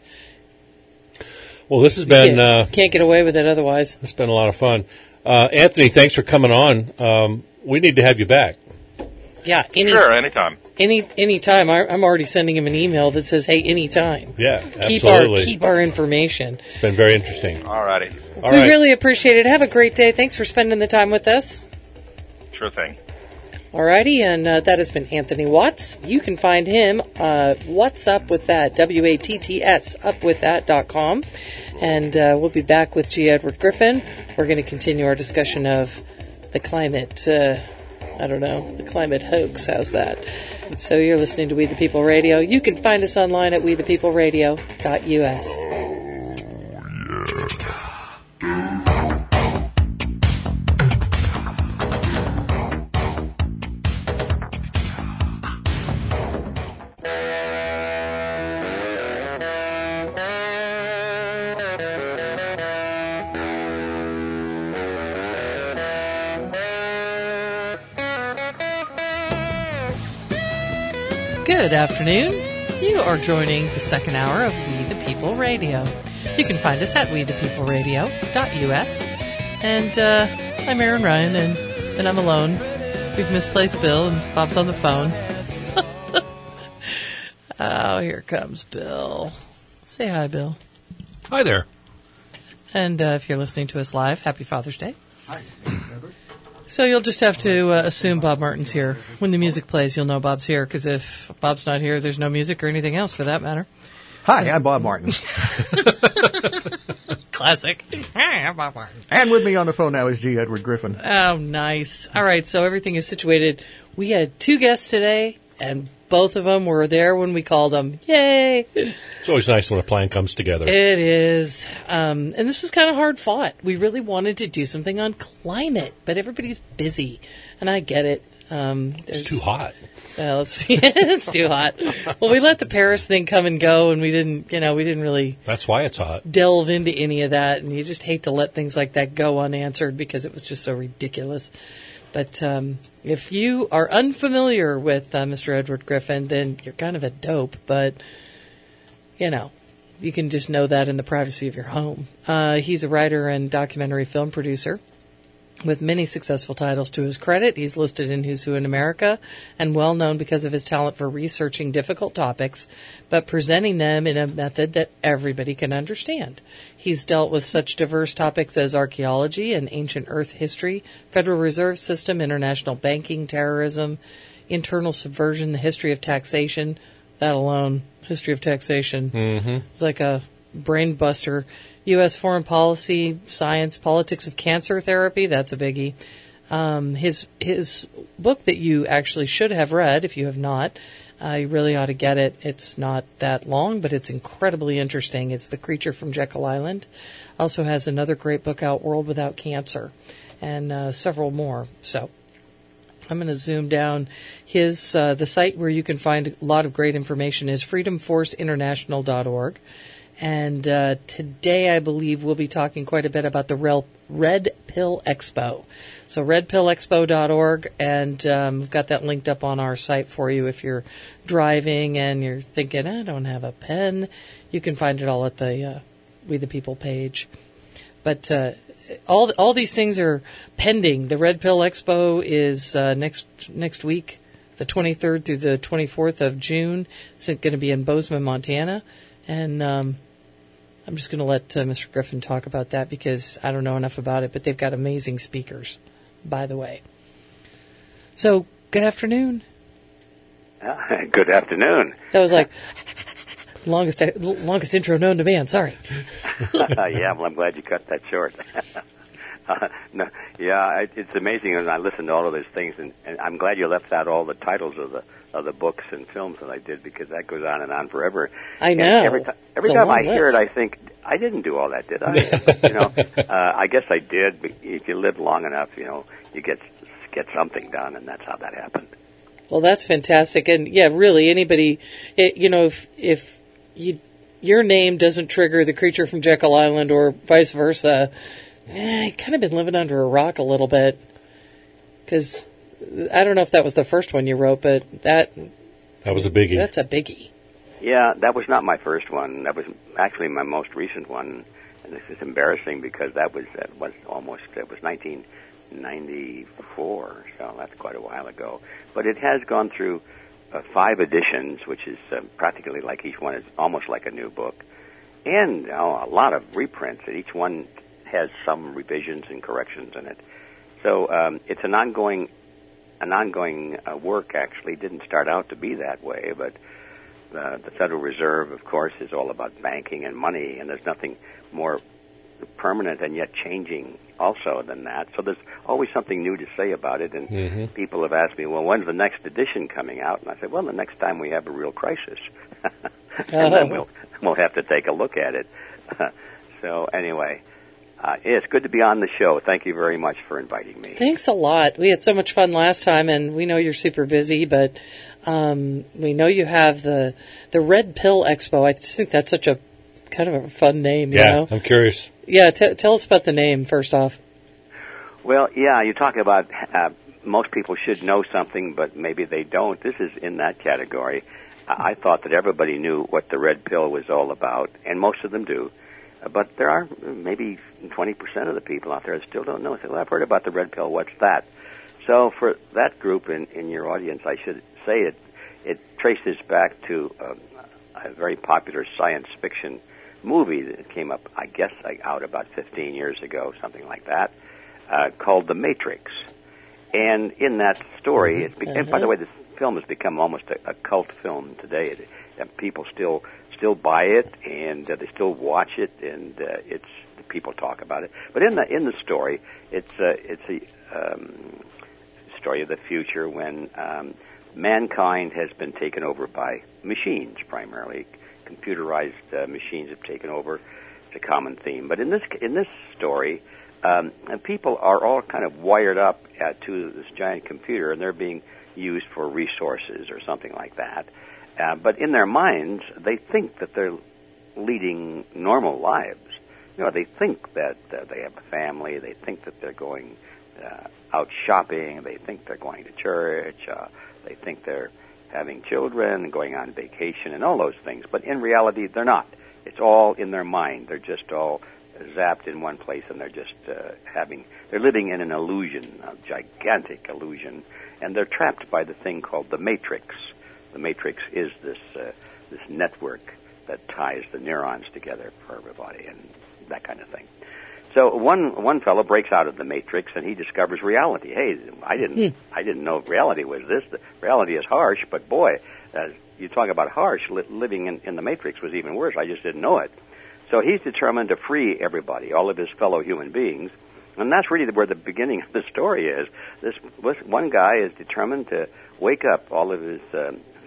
Well, this has been... can't get away with it otherwise. It's been a lot of fun. Anthony, thanks for coming on. We need to have you back. Yeah, sure, anytime. Anytime. I'm already sending him an email that says, hey, anytime. Yeah, absolutely. Keep our information. It's been very interesting. All righty. We really appreciate it. Have a great day. Thanks for spending the time with us. Sure thing. All righty, and that has been Anthony Watts. You can find him, What's Up With That, WATTS, upwiththat.com. And we'll be back with G. Edward Griffin. We're going to continue our discussion of the climate, the climate hoax. How's that? So you're listening to We the People Radio. You can find us online at wethepeopleradio.us. Good afternoon. You are joining the second hour of We the People Radio. You can find us at wethepeopleradio.us. And I'm Aaron Ryan, and I'm alone. We've misplaced Bill, and Bob's on the phone. Oh, here comes Bill. Say hi, Bill. Hi there. And if you're listening to us live, happy Father's Day. Hi. So you'll just have to assume Bob Martin's here. When the music plays, you'll know Bob's here, because if Bob's not here, there's no music or anything else for that matter. Hi, I'm Bob Martin. Classic. Hi, I'm Bob Martin. And with me on the phone now is G. Edward Griffin. Oh, nice. All right, so everything is situated. We had 2 guests today, and both of them were there when we called them. Yay! It's always nice when a plan comes together. It is. And this was kind of hard fought. We really wanted to do something on climate, but everybody's busy, and I get it. It's too hot. Well, it's too hot. Well, we let the Paris thing come and go, and we didn't really... That's why it's hot. ...delve into any of that, and you just hate to let things like that go unanswered because it was just so ridiculous. But if you are unfamiliar with Mr. Edward Griffin, then you're kind of a dope, but, you can just know that in the privacy of your home. He's a writer and documentary film producer with many successful titles to his credit. He's listed in Who's Who in America and well known because of his talent for researching difficult topics, but presenting them in a method that everybody can understand. He's dealt with such diverse topics as archaeology and ancient Earth history, Federal Reserve System, international banking, terrorism, internal subversion, the history of taxation. That alone, history of taxation, it's like a brain buster. U.S. foreign policy, science, politics of cancer therapy, that's a biggie. His book that you actually should have read, if you have not, You really ought to get it. It's not that long, but it's incredibly interesting. It's The Creature from Jekyll Island. Also has another great book out, World Without Cancer, and several more. So I'm going to zoom down his the site where you can find a lot of great information is freedomforceinternational.org. And today, I believe, we'll be talking quite a bit about the Red Pill Expo. So redpillexpo.org, and we've got that linked up on our site for you. If you're driving and you're thinking, I don't have a pen, you can find it all at the We the People page. But all these things are pending. The Red Pill Expo is next week, the 23rd through the 24th of June. It's going to be in Bozeman, Montana. And I'm just going to let Mr. Griffin talk about that because I don't know enough about it, but they've got amazing speakers, by the way. So, good afternoon. Good afternoon. That was like longest intro known to man. Sorry. Yeah, well, I'm glad you cut that short. It's amazing when I listen to all of those things, and I'm glad you left out all the titles of the books and films that I did because that goes on and on forever. I know. And every time I hear it, I think I didn't do all that, did I? I guess I did. But if you live long enough, you get something done, and that's how that happened. Well, that's fantastic, and yeah, really, anybody, if your name doesn't trigger The Creature from Jekyll Island or vice versa, I've kind of been living under a rock a little bit because I don't know if that was the first one you wrote, but that was a biggie. That's a biggie. Yeah, that was not my first one. That was actually my most recent one, and this is embarrassing because it was 1994, so that's quite a while ago. But it has gone through 5 editions, which is practically like each one is almost like a new book, and a lot of reprints. And each one has some revisions and corrections in it. So it's an ongoing work. Actually, didn't start out to be that way, but the Federal Reserve, of course, is all about banking and money, and there's nothing more permanent and yet changing also than that. So there's always something new to say about it, and people have asked me, well, when's the next edition coming out? And I said, well, the next time we have a real crisis. And then we'll have to take a look at it. So anyway, it's good to be on the show. Thank you very much for inviting me. Thanks a lot. We had so much fun last time, and we know you're super busy, but we know you have the Red Pill Expo. I just think that's such a kind of a fun name. Yeah, you know? I'm curious. Yeah, tell us about the name first off. Well, yeah, you talk about most people should know something, but maybe they don't. This is in that category. I thought that everybody knew what the Red Pill was all about, and most of them do. But there are maybe 20% of the people out there that still don't know. Say, well, I've heard about the Red Pill. What's that? So for that group in your audience, I should say it traces back to a very popular science fiction movie that came up, I guess, out about 15 years ago, something like that, called The Matrix. And in that story, and by the way, this film has become almost a cult film today. People still buy it, and they still watch it, and people talk about it. But in the story, it's a story of the future when mankind has been taken over by machines, primarily computerized machines have taken over. It's a common theme. But in this story, people are all kind of wired up to this giant computer, and they're being used for resources or something like that. But in their minds, they think that they're leading normal lives. They think that they have a family. They think that they're going out shopping. They think they're going to church. They think they're having children, going on vacation, and all those things. But in reality, they're not. It's all in their mind. They're just all zapped in one place, and they're just they're living in an illusion, a gigantic illusion, and they're trapped by the thing called the Matrix. The Matrix is this network that ties the neurons together for everybody and that kind of thing. So one fellow breaks out of the Matrix and he discovers reality. Hey, I didn't know reality was this. Reality is harsh, but boy, you talk about harsh. Living in the Matrix was even worse. I just didn't know it. So he's determined to free everybody, all of his fellow human beings, and that's really where the beginning of the story is. This one guy is determined to wake up all of his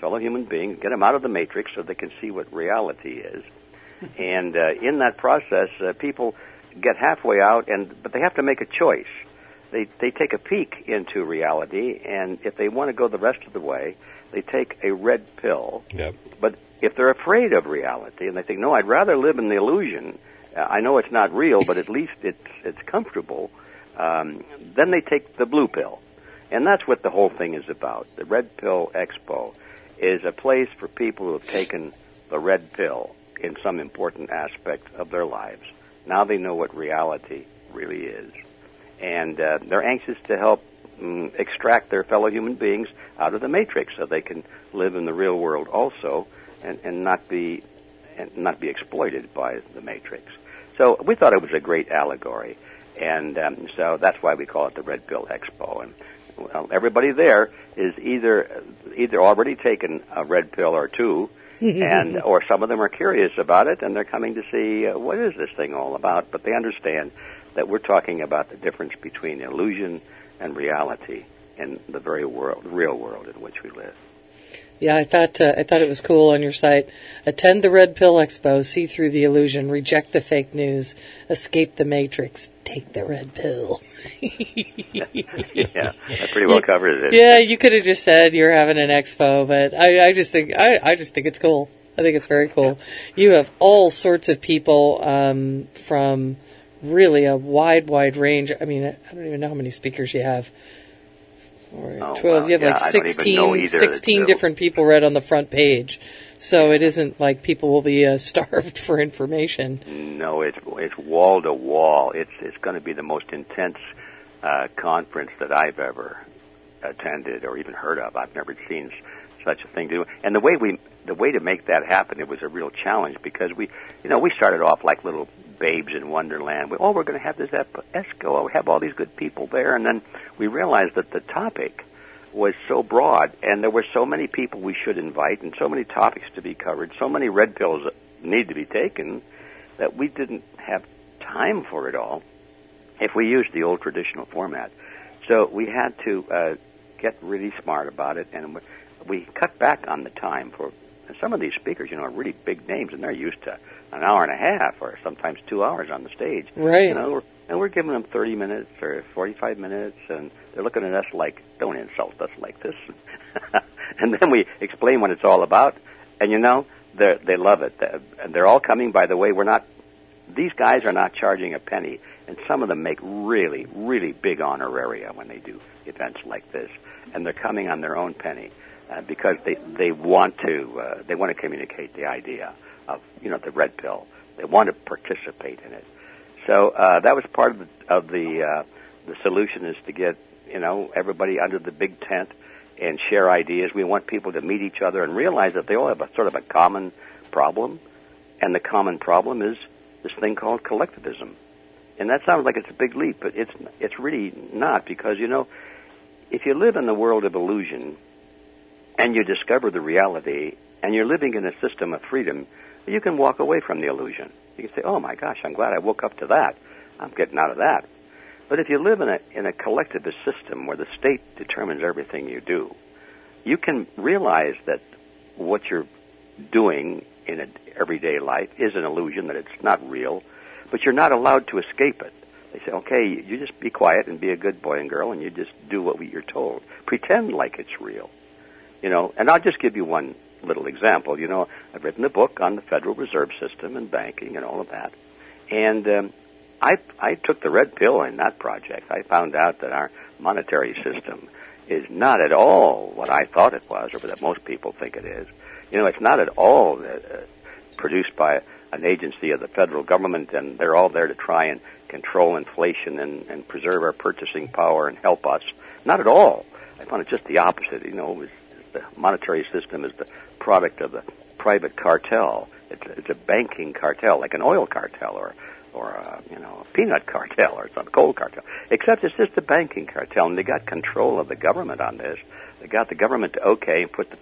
fellow human beings, get them out of the matrix so they can see what reality is. And in that process, people get halfway out, but they have to make a choice. They take a peek into reality, and if they want to go the rest of the way, they take a red pill. Yep. But if they're afraid of reality, and they think, no, I'd rather live in the illusion, I know it's not real, but at least it's comfortable, then they take the blue pill. And that's what the whole thing is about. The Red Pill Expo is a place for people who have taken the red pill in some important aspect of their lives. Now they know what reality really is. And they're anxious to help extract their fellow human beings out of the matrix so they can live in the real world also and not be exploited by the matrix. So we thought it was a great allegory. And so that's why we call it the Red Pill Expo. And well, everybody there is either already taken a red pill or two, or some of them are curious about it, and they're coming to see what is this thing all about. But they understand that we're talking about the difference between illusion and reality in the real world in which we live. Yeah, I thought it was cool on your site. Attend the Red Pill Expo, see through the illusion, reject the fake news, escape the matrix, take the red pill. Yeah, that pretty well covers it. Yeah, you could have just said you're having an expo, but I just think it's cool. I think it's very cool. You have all sorts of people from really a wide range. I mean, I don't even know how many speakers you have. Or 12. Well, you have like 16 different people read on the front page. So it isn't like people will be starved for information. No, it's wall to wall. It's going to be the most intense conference that I've ever attended or even heard of. I've never seen such a thing to do. And the way to make that happen, it was a real challenge because we started off like little babes in Wonderland. We're going to have this ESCO. We have all these good people there. And then we realized that the topic was so broad, and there were so many people we should invite, and so many topics to be covered, so many red pills that need to be taken, that we didn't have time for it all if we used the old traditional format. So we had to get really smart about it, and we cut back on the time for some of these speakers, are really big names, and they're used to an hour and a half or sometimes 2 hours on the stage. Right. And we're giving them 30 minutes or 45 minutes, and they're looking at us like, don't insult us like this. And then we explain what it's all about, and they love it. And they're all coming, by the way, these guys are not charging a penny, and some of them make really, really big honoraria when they do events like this, and they're coming on their own penny. Because they want to communicate the idea of the red pill. They want to participate in it. So that was part of the solution is to get everybody under the big tent and share ideas. We want people to meet each other and realize that they all have a sort of a common problem, and the common problem is this thing called collectivism. And that sounds like it's a big leap, but it's really not, because if you live in the world of illusion and you discover the reality, and you're living in a system of freedom, you can walk away from the illusion. You can say, oh my gosh, I'm glad I woke up to that. I'm getting out of that. But if you live in a collectivist system where the state determines everything you do, you can realize that what you're doing in an everyday life is an illusion, that it's not real, but you're not allowed to escape it. They say, okay, you just be quiet and be a good boy and girl, and you just do what you're told. Pretend like it's real. And I'll just give you one little example. I've written a book on the Federal Reserve System and banking and all of that. And I took the red pill in that project. I found out that our monetary system is not at all what I thought it was, or that most people think it is. It's not at all produced by an agency of the federal government, and they're all there to try and control inflation and preserve our purchasing power and help us. Not at all. I found it just the opposite. The monetary system is the product of the private cartel. It's a banking cartel, like an oil cartel or a peanut cartel or some coal cartel. Except it's just a banking cartel, and they got control of the government on this. They got the government to and put the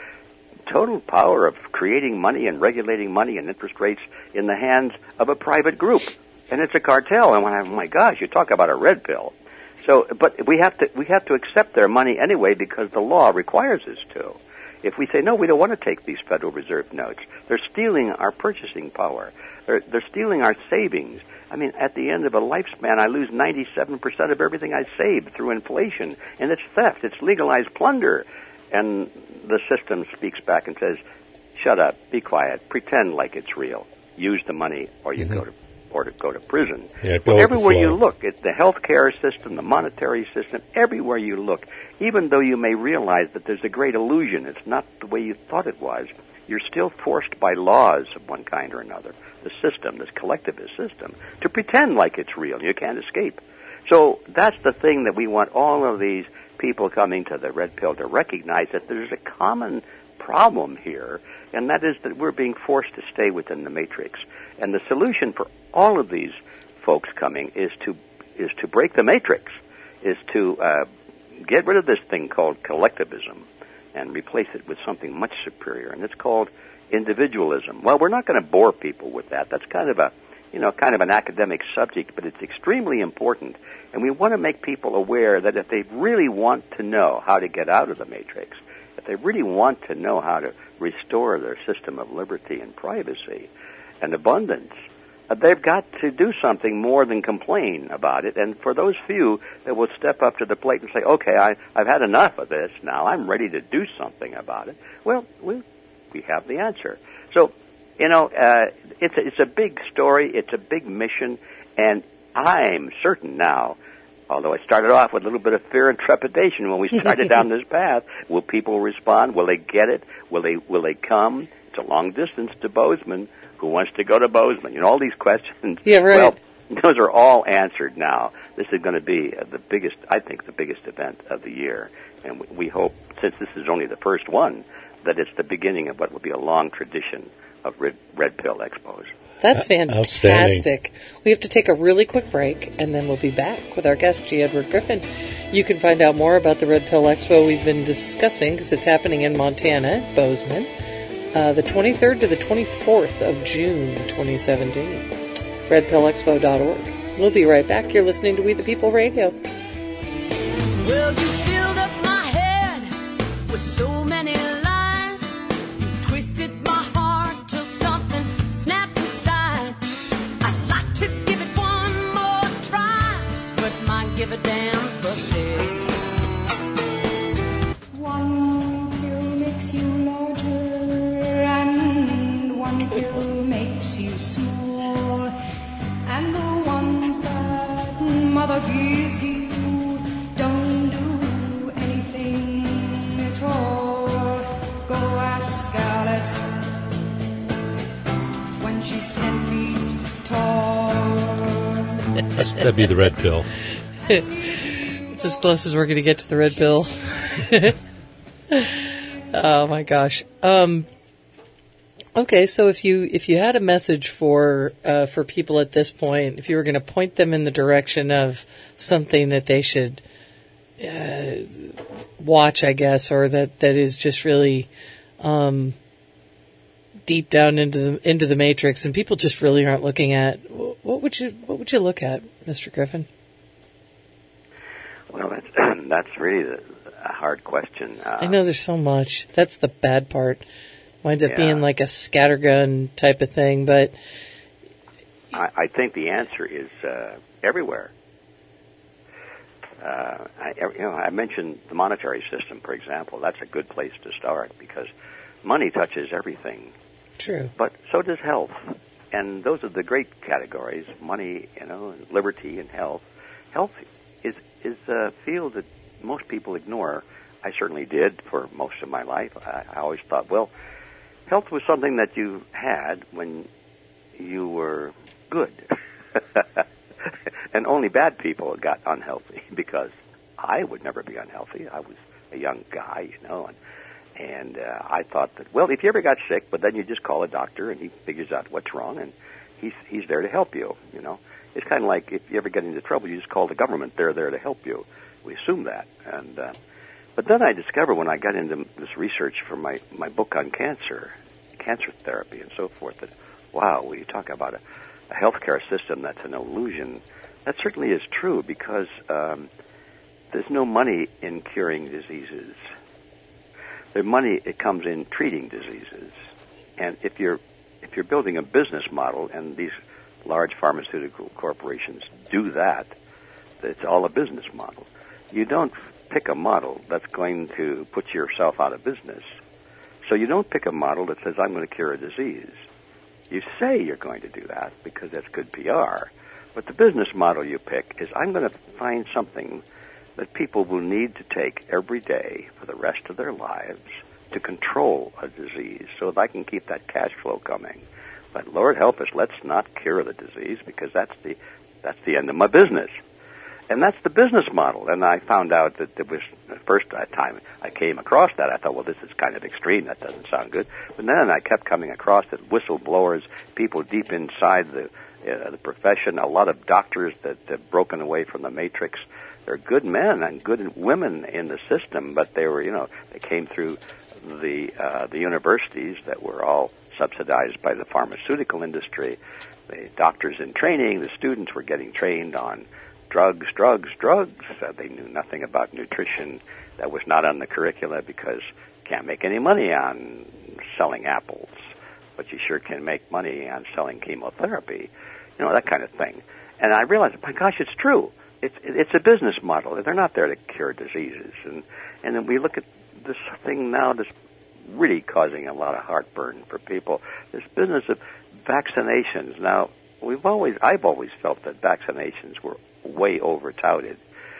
total power of creating money and regulating money and interest rates in the hands of a private group, and it's a cartel. And oh my gosh, you talk about a red pill. So, but we have to accept their money anyway because the law requires us to. If we say, no, we don't want to take these Federal Reserve notes, they're stealing our purchasing power. They're stealing our savings. I mean, at the end of a lifespan, I lose 97% of everything I saved through inflation, and it's theft. It's legalized plunder. And the system speaks back and says, shut up, be quiet, pretend like it's real. Use the money, or you go to prison. Yeah, everywhere you look, it's the healthcare system, the monetary system, everywhere you look, even though you may realize that there's a great illusion, it's not the way you thought it was, you're still forced by laws of one kind or another, the system, this collectivist system, to pretend like it's real. You can't escape. So that's the thing that we want all of these people coming to the Red Pill to recognize, that there's a common problem here, and that is that we're being forced to stay within the matrix. And the solution for all of these folks coming is to break the matrix, is to get rid of this thing called collectivism and replace it with something much superior, and it's called individualism. Well, we're not going to bore people with that. That's kind of an academic subject, but it's extremely important. And we want to make people aware that if they really want to know how to get out of the matrix, if they really want to know how to restore their system of liberty and privacy and abundance, they've got to do something more than complain about it. And for those few that will step up to the plate and say, okay, I've had enough of this now, I'm ready to do something about it, well, we have the answer. So, it's a big story, it's a big mission, and I'm certain now, although I started off with a little bit of fear and trepidation when we started down this path, will people respond? Will they get it? Will they come? It's a long distance to Bozeman. Who wants to go to Bozeman? All these questions. Yeah, right. Well, those are all answered now. This is going to be the biggest event of the year. And we hope, since this is only the first one, that it's the beginning of what will be a long tradition of Red Pill Expos. That's fantastic. We have to take a really quick break, and then we'll be back with our guest, G. Edward Griffin. You can find out more about the Red Pill Expo we've been discussing, because it's happening in Montana, Bozeman, the 23rd to the 24th of June, 2017. RedPillExpo.org. We'll be right back. You're listening to We the People Radio. Well, you filled up my head with so many lies. You twisted my heart till something snapped inside. I'd like to give it one more try, but my give a damn's busted. One pill makes you larger, and one pill makes you small, and the ones that mother gives you don't do anything at all. Go ask Alice when she's 10 feet tall. That'd be the Red Pill. It's as close as we're going to get to the Red Pill. Oh my gosh. Okay, so if you had a message for people at this point, if you were going to point them in the direction of something that they should watch, I guess, or that is just really deep down into the matrix, and people just really aren't looking at, what would you look at, Mr. Griffin? Well, that's really a hard question. I know there's so much. That's the bad part. Winds up being like a scattergun type of thing, but I think the answer is everywhere. I mentioned the monetary system, for example. That's a good place to start because money touches everything. True. But so does health, and those are the great categories: money, liberty, and health. Health is a field that most people ignore. I certainly did for most of my life. I always thought, well, health was something that you had when you were good. And only bad people got unhealthy, because I would never be unhealthy. I was a young guy, and I thought that, well, if you ever got sick, but then you just call a doctor and he figures out what's wrong, and he's there to help you, It's kind of like if you ever get into trouble, you just call the government. They're there to help you. We assume that. But then I discovered, when I got into this research for my book on cancer therapy and so forth, that, wow, when you talk about a healthcare system that's an illusion, that certainly is true, because there's no money in curing diseases. the money, it comes in treating diseases. And if you're building a business model, and these large pharmaceutical corporations do that, it's all a business model. You don't pick a model that's going to put yourself out of business. So you don't pick a model that says, I'm going to cure a disease. You say you're going to do that because that's good PR. But the business model you pick is, I'm going to find something that people will need to take every day for the rest of their lives to control a disease so that I can keep that cash flow coming. But Lord help us, let's not cure the disease, because that's the end of my business. And that's the business model. And I found out that it was the first time I came across that, I thought, well, this is kind of extreme. That doesn't sound good. But then I kept coming across that whistleblowers, people deep inside the profession, a lot of doctors that have broken away from the matrix. They're good men and good women in the system, but they were, they came through the universities that were all subsidized by the pharmaceutical industry. The doctors in training, the students were getting trained on drugs. They knew nothing about nutrition. That was not on the curricula because you can't make any money on selling apples, but you sure can make money on selling chemotherapy, that kind of thing. And I realized, my gosh, it's true. It's a business model. They're not there to cure diseases. And then we look at this thing now that's really causing a lot of heartburn for people, this business of vaccinations. Now, I've always felt that vaccinations were way over-touted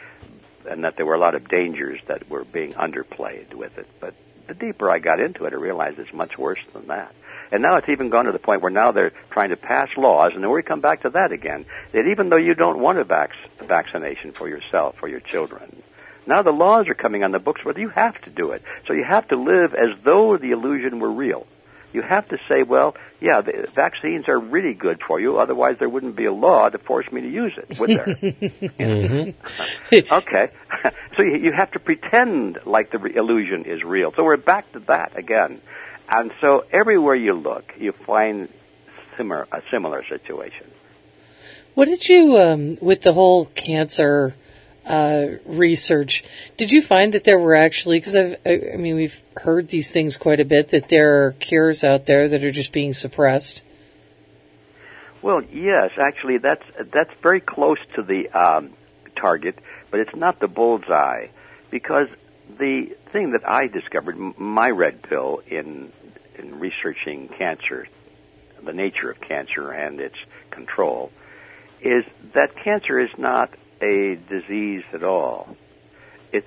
and that there were a lot of dangers that were being underplayed with it. But the deeper I got into it, I realized it's much worse than that. And now it's even gone to the point where now they're trying to pass laws, and then we come back to that again, that even though you don't want a vaccination for yourself or your children, now the laws are coming on the books where you have to do it. So you have to live as though the illusion were real. You have to say, well, yeah, the vaccines are really good for you, otherwise there wouldn't be a law to force me to use it, would there? Okay. So you have to pretend like the illusion is real. So we're back to that again. And so everywhere you look, you find a similar situation. What did you, with the whole cancer research, did you find that there were actually, because we've heard these things quite a bit, that there are cures out there that are just being suppressed? Well, yes, actually, that's very close to the target, but it's not the bullseye, because the thing that I discovered, my red pill in researching cancer, the nature of cancer and its control, is that cancer is not a disease at all. It's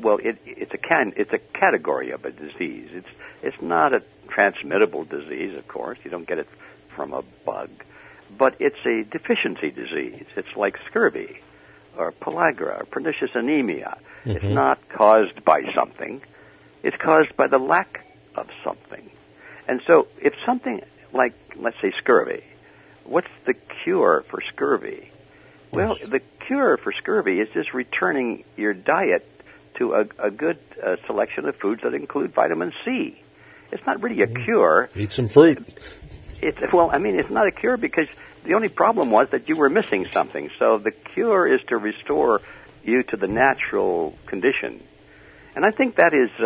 a category of a disease. It's not a transmittable disease, of course. You don't get it from a bug, but it's a deficiency disease. It's like scurvy or pellagra or pernicious anemia. Mm-hmm. It's not caused by something. It's caused by the lack of something. And so if something like, let's say, scurvy, what's the cure for scurvy? Well, the cure for scurvy is just returning your diet to a good selection of foods that include vitamin C. It's not really a cure. Eat some fruit. It's not a cure because the only problem was that you were missing something. So the cure is to restore you to the natural condition. And I think that is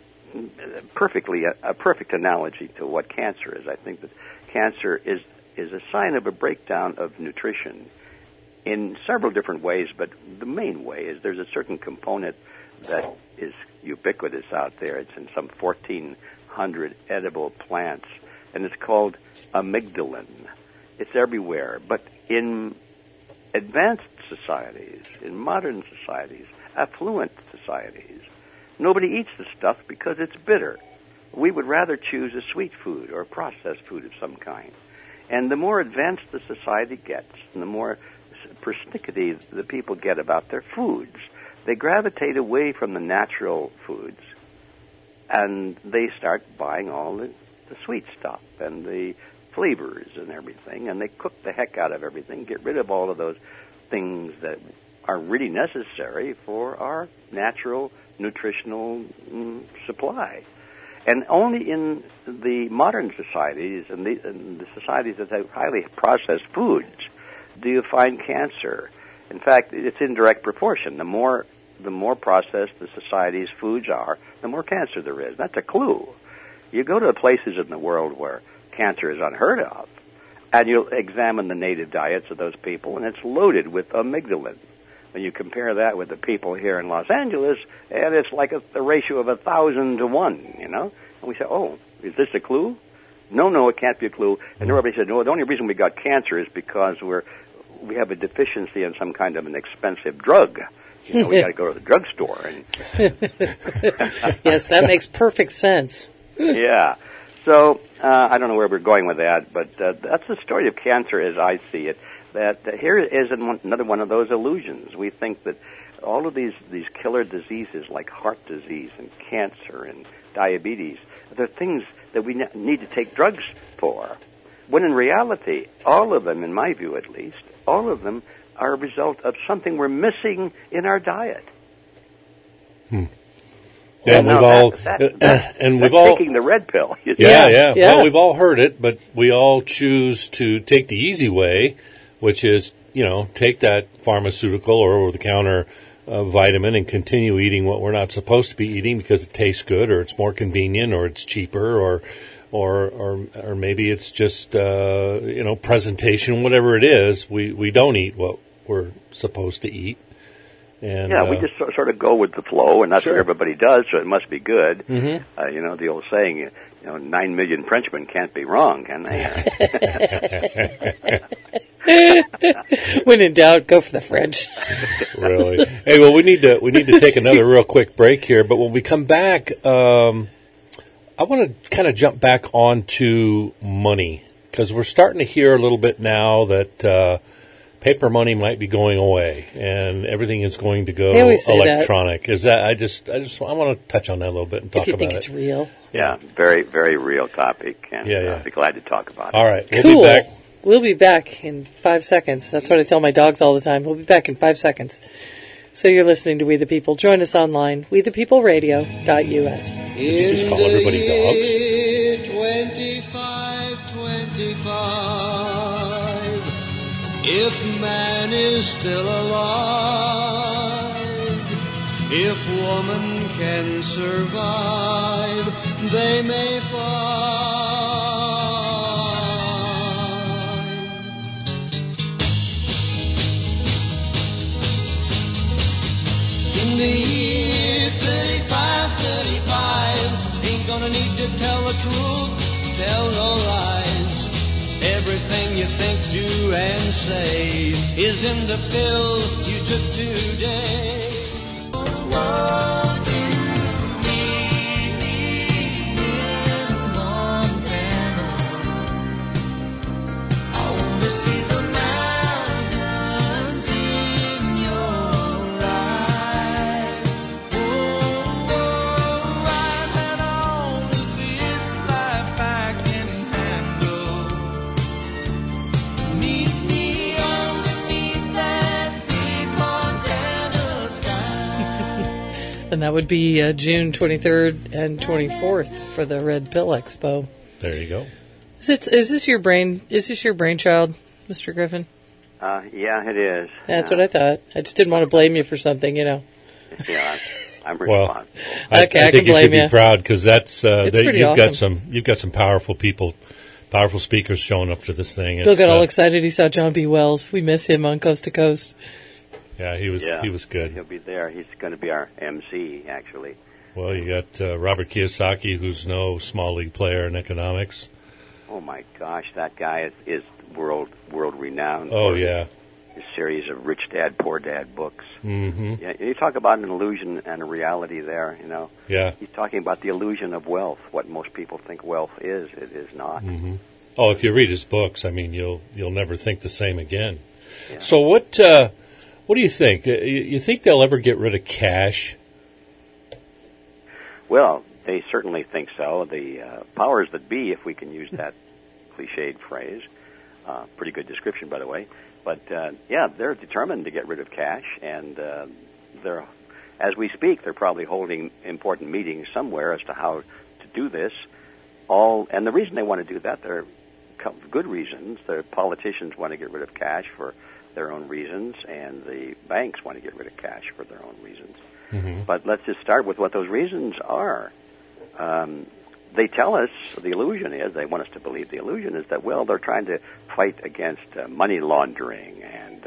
a perfect analogy to what cancer is. I think that cancer is a sign of a breakdown of nutrition in several different ways, but the main way is there's a certain component that is ubiquitous out there. It's in some 1,400 edible plants, and it's called amygdalin. It's everywhere, but in advanced societies, in modern societies, affluent societies, nobody eats the stuff because it's bitter. We would rather choose a sweet food or a processed food of some kind. And the more advanced the society gets, and the more persnickety the people get about their foods, they gravitate away from the natural foods, and they start buying all the sweet stuff and the flavors and everything, and they cook the heck out of everything, get rid of all of those things that are really necessary for our natural nutritional supply. And only in the modern societies and the societies that have highly processed foods do you find cancer. In fact, it's in direct proportion. The more the more processed the society's foods are, the more cancer there is. That's a clue. You go to the places in the world where cancer is unheard of, and you'll examine the native diets of those people, and it's loaded with amygdalin. When you compare that with the people here in Los Angeles, and it's like a ratio of 1,000 to 1, you know? And we say, oh, is this a clue? No, it can't be a clue. And everybody said, no, the only reason we got cancer is because we have a deficiency in some kind of an expensive drug. You know, we got to go to the drugstore. And yes, that makes perfect sense. Yeah. So I don't know where we're going with that, but that's the story of cancer as I see it. That here is another one of those illusions. We think that all of these killer diseases like heart disease and cancer and diabetes, they're things that we need to take drugs for. When in reality, all of them, in my view at least, all of them are a result of something we're missing in our diet. Yeah, and we've all taking the red pill. Yeah. Well, we've all heard it, but we all choose to take the easy way, which is, take that pharmaceutical or over-the-counter vitamin and continue eating what we're not supposed to be eating because it tastes good or it's more convenient or it's cheaper or maybe it's just presentation, whatever it is. We don't eat what we're supposed to eat. And, we just sort of go with the flow, and that's what everybody does, so it must be good. Mm-hmm. The old saying, 9 million Frenchmen can't be wrong, can they? When in doubt, go for the French. Really? Hey, well, we need to take another real quick break here, but when we come back, I want to kind of jump back onto money, because we're starting to hear a little bit now that paper money might be going away, and everything is going to go electronic. That. Is that? I want to touch on that a little bit and talk about it. If you think it's real. Yeah, very, very real topic, and I'll be glad to talk about it. All right, cool. We'll be back. We'll be back in 5 seconds. That's what I tell my dogs all the time. We'll be back in 5 seconds. So you're listening to We the People. Join us online, wethepeopleradio.us. Did you just call everybody dogs? 25, if man is still alive, if woman can survive, they may find. In the year 35, ain't gonna need to tell the truth, tell no lies. Everything you think, do, and say is in the pill you took today. Won't you meet me in Montana? I want to see the mountains in your eyes. Oh, I've had all of this life I can handle. Meet me underneath that big Montana sky. And that would be June 23rd and 24th for the Red Pill Expo. There you go. Is this your brainchild, Mr. Griffin? Yeah, it is. That's what I thought. I just didn't want to blame you for something, Yeah, I'm responsible. Well, I think you should be proud because that's you've awesome. got some powerful people, powerful speakers showing up to this thing. Bill got all excited. He saw John B. Wells. We miss him on Coast to Coast. Yeah, he was good. He'll be there. He's going to be our MC, actually. Well, you got Robert Kiyosaki, who's no small league player in economics. Oh my gosh, that guy is world renowned. Oh yeah, his series of Rich Dad Poor Dad books. Mm-hmm. Yeah, you talk about an illusion and a reality there. Yeah, he's talking about the illusion of wealth. What most people think wealth is, it is not. Mm-hmm. Oh, if you read his books, I mean, you'll never think the same again. Yeah. So what do you think? You think they'll ever get rid of cash? Well, they certainly think so. The powers that be, if we can use that cliched phrase, pretty good description, by the way. But they're determined to get rid of cash, and they're, as we speak, they're probably holding important meetings somewhere as to how to do this. And the reason they want to do that, there are good reasons. The politicians want to get rid of cash for their own reasons, and the banks want to get rid of cash for their own reasons. But let's just start with what those reasons are. They tell us the illusion is, they want us to believe the illusion is that, well, they're trying to fight against money laundering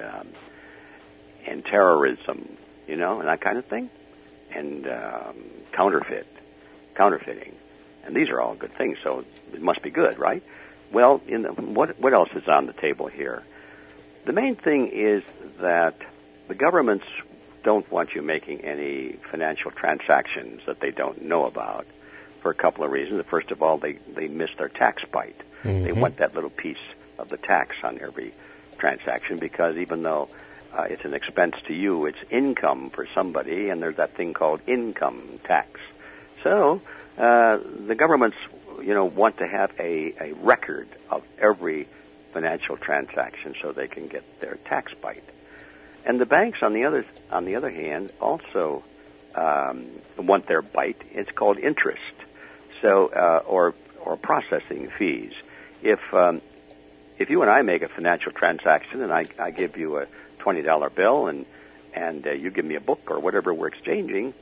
and terrorism, and that kind of thing, and counterfeiting. And these are all good things, so it must be good, right? Well, what else is on the table here? The main thing is that the governments don't want you making any financial transactions that they don't know about for a couple of reasons. First of all, they miss their tax bite. They want that little piece of the tax on every transaction because even though it's an expense to you, it's income for somebody, and there's that thing called income tax. So the governments, want to have a record of every financial transaction so they can get their tax bite. And the banks, on the other hand, also want their bite. It's called interest, so or processing fees. If you and I make a financial transaction and I give you a $20 bill and you give me a book or whatever we're exchanging,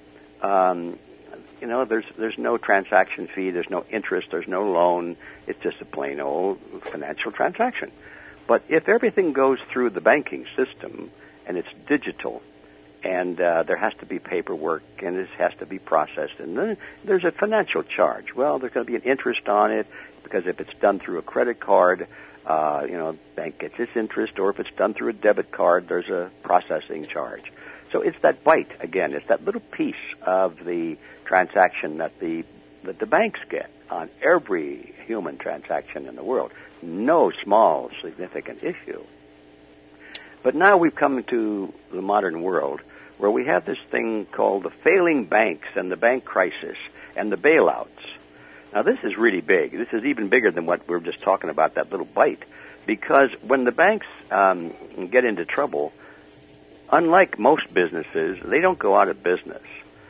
there's no transaction fee, there's no interest, there's no loan. It's just a plain old financial transaction. But if everything goes through the banking system and it's digital, and there has to be paperwork, and this has to be processed, and then there's a financial charge. Well, there's going to be an interest on it, because if it's done through a credit card, bank gets its interest, or if it's done through a debit card, there's a processing charge. So it's that bite, again, it's that little piece of the transaction that the banks get on every human transaction in the world. No small, significant issue. But now we've come to the modern world where we have this thing called the failing banks and the bank crisis and the bailouts. Now, this is really big. This is even bigger than what we were just talking about, that little bite. Because when the banks get into trouble, unlike most businesses, they don't go out of business.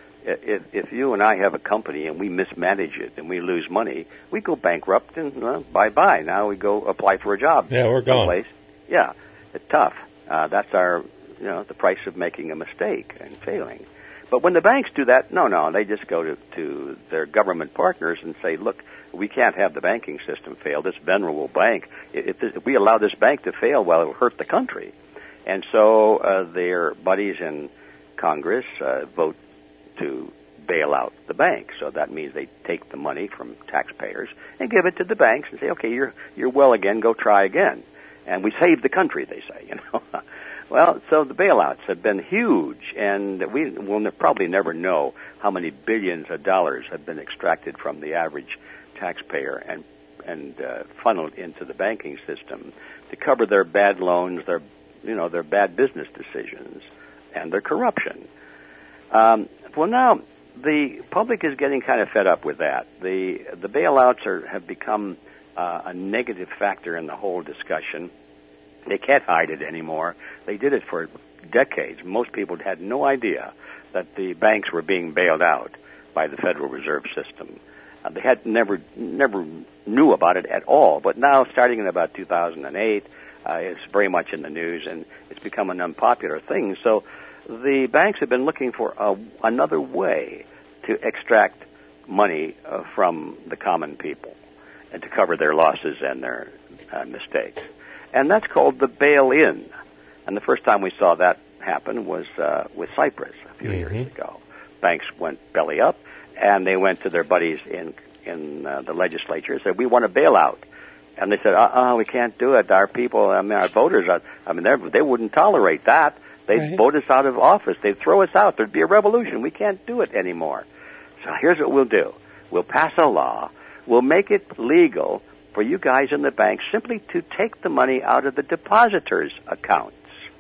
If you and I have a company and we mismanage it and we lose money, we go bankrupt and bye-bye. Now we go apply for a job. Yeah, we're gone. Someplace. Yeah, it's tough. That's our, the price of making a mistake and failing. But when the banks do that, no, they just go to their government partners and say, look, we can't have the banking system fail. This venerable bank, if we allow this bank to fail, well, it will hurt the country. And so their buddies in Congress vote to bail out the bank. So that means they take the money from taxpayers and give it to the banks and say, okay, you're well again, go try again. And we saved the country, they say, Well, so the bailouts have been huge, and we will probably never know how many billions of dollars have been extracted from the average taxpayer and funneled into the banking system to cover their bad loans, their bad business decisions, and their corruption. Well, now the public is getting kind of fed up with that. The bailouts have become a negative factor in the whole discussion. They can't hide it anymore. They did it for decades. Most people had no idea that the banks were being bailed out by the Federal Reserve System. They had never knew about it at all. But now, starting in about 2008, it's very much in the news, and it's become an unpopular thing. So the banks have been looking for another way to extract money from the common people and to cover their losses and their mistakes. And that's called the bail-in. And the first time we saw that happen was with Cyprus a few years ago. Banks went belly up, and they went to their buddies in the legislature and said, we want a bailout. And they said, we can't do it. Our people, our voters, they wouldn't tolerate that. They'd vote us out of office. They'd throw us out. There'd be a revolution. We can't do it anymore. So here's what we'll do. We'll pass a law. We'll make it legal for you guys in the bank simply to take the money out of the depositors' accounts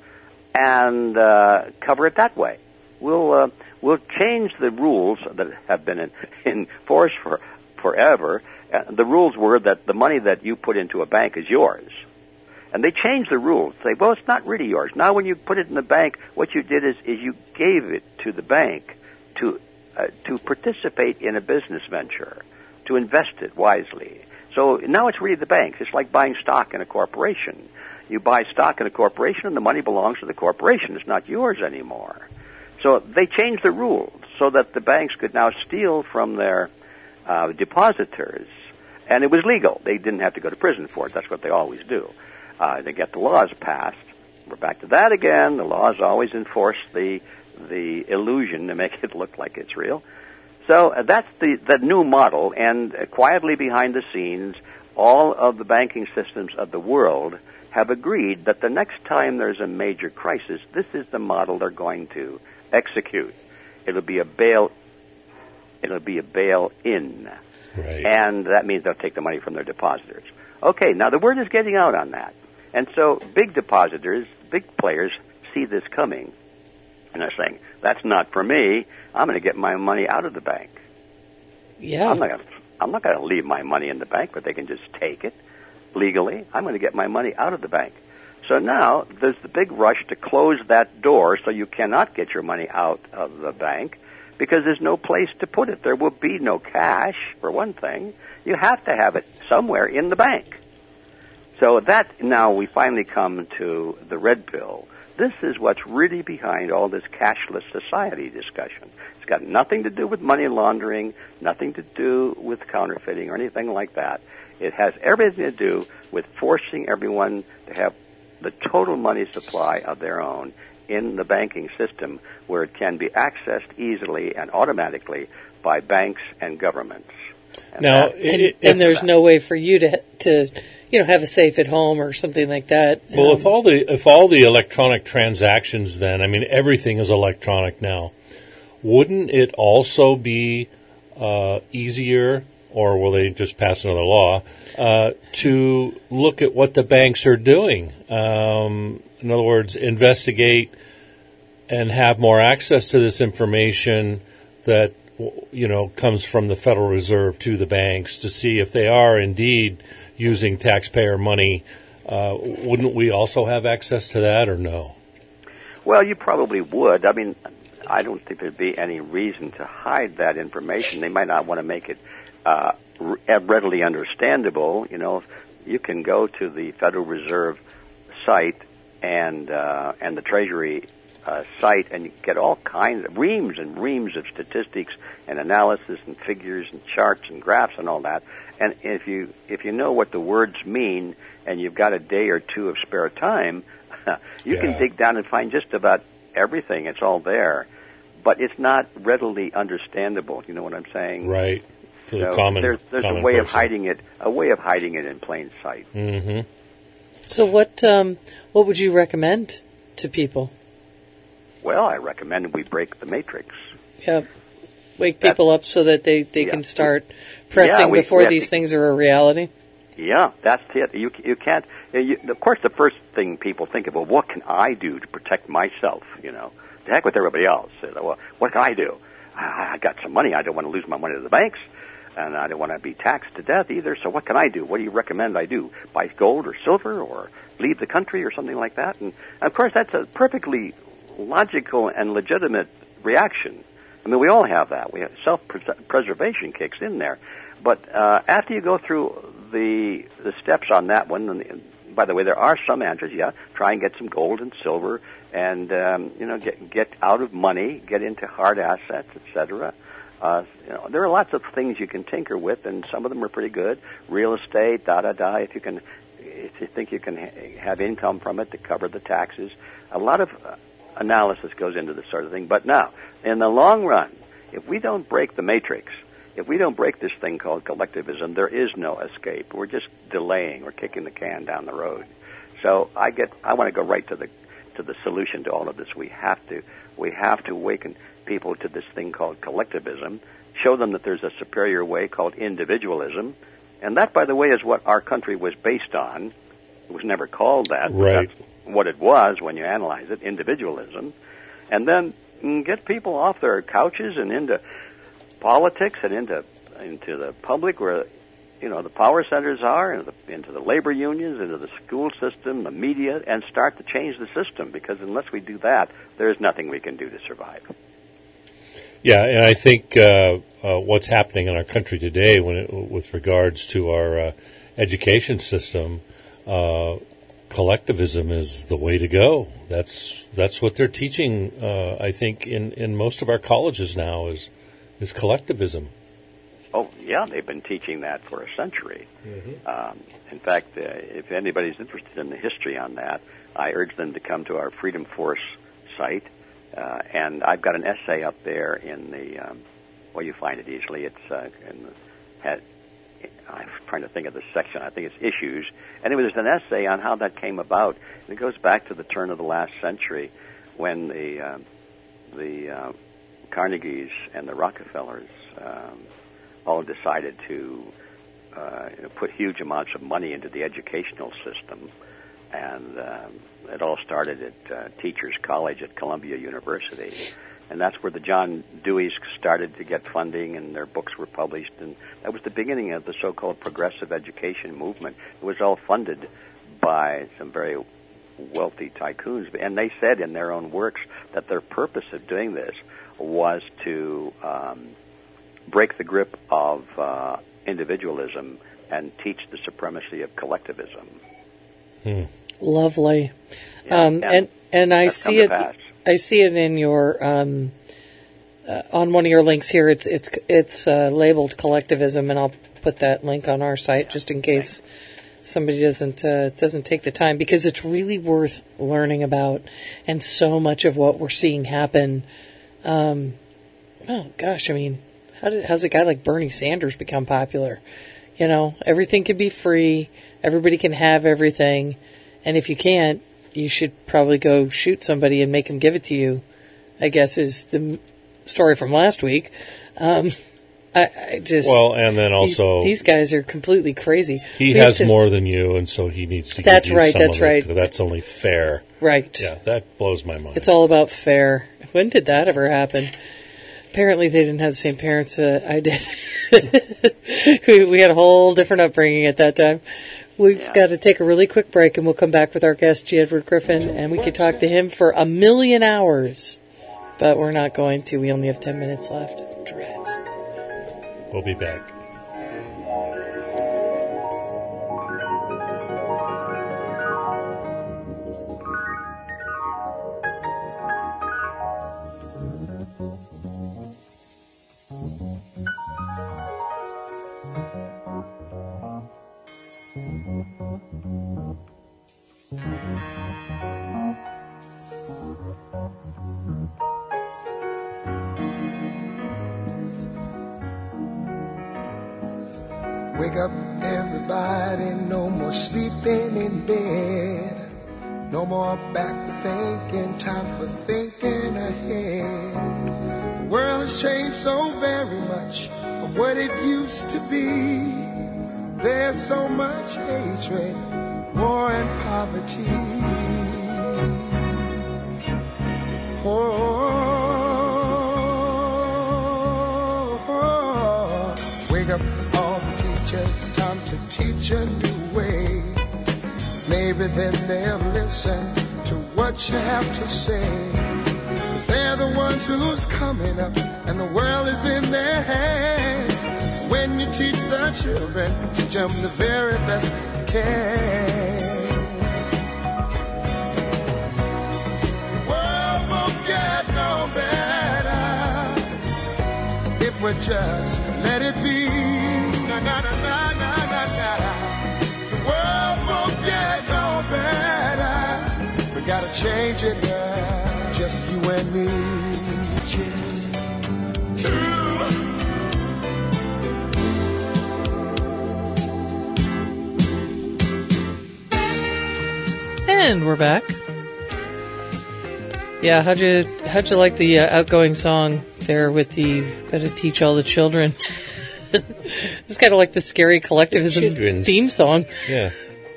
and cover it that way. We'll change the rules that have been in force forever. The rules were that the money that you put into a bank is yours. And they changed the rules. Say, well, it's not really yours. Now when you put it in the bank, what you did is you gave it to the bank to participate in a business venture, to invest it wisely. So now it's really the banks. It's like buying stock in a corporation. You buy stock in a corporation, and the money belongs to the corporation. It's not yours anymore. So they changed the rules so that the banks could now steal from their depositors, and it was legal. They didn't have to go to prison for it. That's what they always do. They get the laws passed. We're back to that again. The laws always enforce the illusion to make it look like it's real. So that's the new model, and quietly behind the scenes, all of the banking systems of the world have agreed that the next time there's a major crisis, this is the model they're going to execute. It'll be a bail-in. Right. And that means they'll take the money from their depositors. Okay, now the word is getting out on that. And so big depositors, big players, see this coming. And they're saying, that's not for me. I'm going to get my money out of the bank. Yeah. I'm not going to leave my money in the bank, but they can just take it legally. I'm going to get my money out of the bank. So now there's the big rush to close that door so you cannot get your money out of the bank because there's no place to put it. There will be no cash, for one thing. You have to have it somewhere in the bank. So that now we finally come to the red pill. This is what's really behind all this cashless society discussion. It's got nothing to do with money laundering, nothing to do with counterfeiting or anything like that. It has everything to do with forcing everyone to have the total money supply of their own in the banking system where it can be accessed easily and automatically by banks and governments. And now, and there's no way for you to have a safe at home or something like that. Well, if all the electronic transactions, then I mean everything is electronic now. Wouldn't it also be easier, or will they just pass another law to look at what the banks are doing? In other words, investigate and have more access to this information that comes from the Federal Reserve to the banks to see if they are indeed using taxpayer money. Wouldn't we also have access to that, or no? Well, you probably would. I mean, I don't think there'd be any reason to hide that information. They might not want to make it readily understandable. You can go to the Federal Reserve site and the Treasury site, and you get all kinds of reams and reams of statistics and analysis and figures and charts and graphs and all that. And if you know what the words mean, and you've got a day or two of spare time, you can dig down and find just about everything. It's all there, but it's not readily understandable. You know what I'm saying? Right. So there's a way of hiding it. A way of hiding it in plain sight. Mm-hmm. So what would you recommend to people? Well, I recommend we break the matrix. Yeah, wake people up so that they can start pressing before these things are a reality. Yeah, that's it. You can't. Of course, the first thing people think of, well, what can I do to protect myself? To heck with everybody else. Well, what can I do? I got some money. I don't want to lose my money to the banks, and I don't want to be taxed to death either. So what can I do? What do you recommend I do? Buy gold or silver, or leave the country, or something like that? And of course, that's a perfectly logical and legitimate reaction. I mean, we all have that. We have self-preservation kicks in there. But after you go through the steps on that one, and by the way, there are some answers. Yeah, try and get some gold and silver, and get out of money, get into hard assets, etc. There are lots of things you can tinker with, and some of them are pretty good. Real estate, If you think you can have income from it to cover the taxes, a lot of analysis goes into this sort of thing. But now, in the long run, if we don't break the matrix, if we don't break this thing called collectivism, there is no escape. We're just delaying. We're kicking the can down the road. So I want to go right to the solution to all of this. We have to awaken people to this thing called collectivism, show them that there's a superior way called individualism, and that, by the way, is what our country was based on. It was never called that. Right. That's what it was when you analyze it, individualism. And then get people off their couches and into politics and into the public where the power centers are, into the labor unions, into the school system, the media, and start to change the system, because unless we do that, there's nothing we can do to survive. Yeah, and I think what's happening in our country today with regards to our education system, collectivism is the way to go. That's what they're teaching. I think in most of our colleges now is collectivism. Oh, yeah, they've been teaching that for a century. Mm-hmm. In fact, if anybody's interested in the history on that, I urge them to come to our Freedom Force site, and I've got an essay up there in the, well, you find it easily. It's I'm trying to think of the section. I think it's issues. Anyway, there's an essay on how that came about. And it goes back to the turn of the last century when the Carnegies and the Rockefellers all decided to put huge amounts of money into the educational system. And it all started at Teachers College at Columbia University. And that's where the John Deweys started to get funding, and their books were published. And that was the beginning of the so-called progressive education movement. It was all funded by some very wealthy tycoons. And they said in their own works that their purpose of doing this was to break the grip of individualism and teach the supremacy of collectivism. Lovely. Yeah, and I see it. I see it in your on one of your links here. It's labeled collectivism, and I'll put that link on our site just in case somebody doesn't take the time, because it's really worth learning about, and so much of what we're seeing happen. Oh gosh, I mean, how's a guy like Bernie Sanders become popular? You know, everything can be free, everybody can have everything, and if you can't, you should probably go shoot somebody and make them give it to you, I guess is the story from last week. I just... Well, and then also... These guys are completely crazy. He has more than you, and so he needs to give you some of it. That's right. That's only fair. Right. Yeah, that blows my mind. It's all about fair. When did that ever happen? Apparently they didn't have the same parents I did. We had a whole different upbringing at that time. We've got to take a really quick break, and we'll come back with our guest, G. Edward Griffin, and we could talk to him for 1,000,000 hours. But we're not going to. We only have 10 minutes left. Dreads. We'll be back. Wake up, everybody, no more sleeping in bed. No more back thinking, time for thinking ahead. The world has changed so very much from what it used to be. There's so much hatred, war and poverty. Wake up, all the teachers, time to teach a new way. Maybe then they'll listen to what you have to say. They're the ones who's coming up, and the world is in their hands. When you teach the children, teach them the very best you can. The world won't get no better if we just let it be. Na na na na na na na. The world won't get no better. We gotta change it now, just you and me. And we're back. Yeah, how'd you like the outgoing song there with the "Gotta Teach All the Children"? It's kind of like the scary collectivism theme song. Yeah.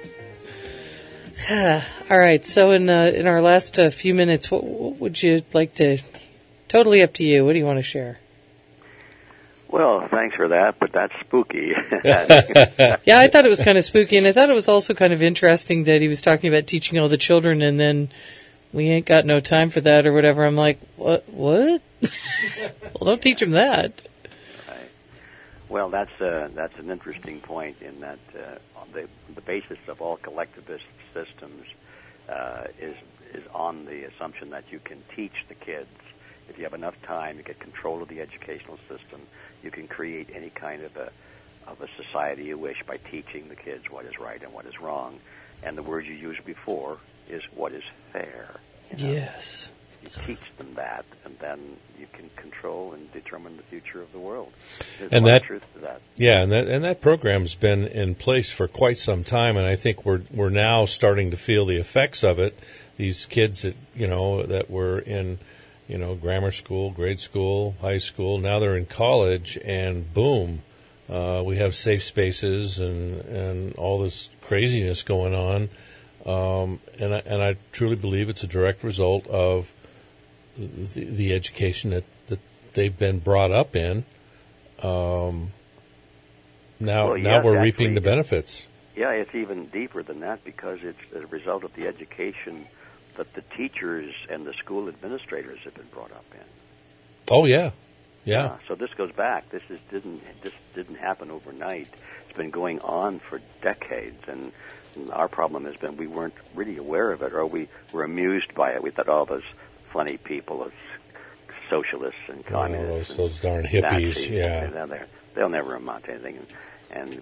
All right. So in our last few minutes, what would you like to? Totally up to you. What do you want to share? Well, thanks for that, but that's spooky. Yeah, I thought it was kind of spooky, and I thought it was also kind of interesting that he was talking about teaching all the children, and then we ain't got no time for that or whatever. I'm like, what? Well, don't teach them that. Right. Well, that's an interesting point in that the basis of all collectivist systems is on the assumption that you can teach the kids. If you have enough time, you get control of the educational system, you can create any kind of a society you wish by teaching the kids what is right and what is wrong. And the word you used before is what is fair. You know? Yes. You teach them that, and then you can control and determine the future of the world. There's And a lot that of truth to that. Yeah, and that program's been in place for quite some time, and I think we're now starting to feel the effects of it. These kids that were in grammar school, grade school, high school, now they're in college, and boom, we have safe spaces and all this craziness going on. And I truly believe it's a direct result of the education that they've been brought up in. Now we're reaping the benefits. Yeah, it's even deeper than that because it's a result of the education that the teachers and the school administrators have been brought up in. Oh yeah. So this goes back. This didn't happen overnight. It's been going on for decades, and our problem has been we weren't really aware of it, or we were amused by it. We thought, oh, those funny people, those socialists and communists, those darn hippies, Nazis, yeah. They'll never amount to anything. And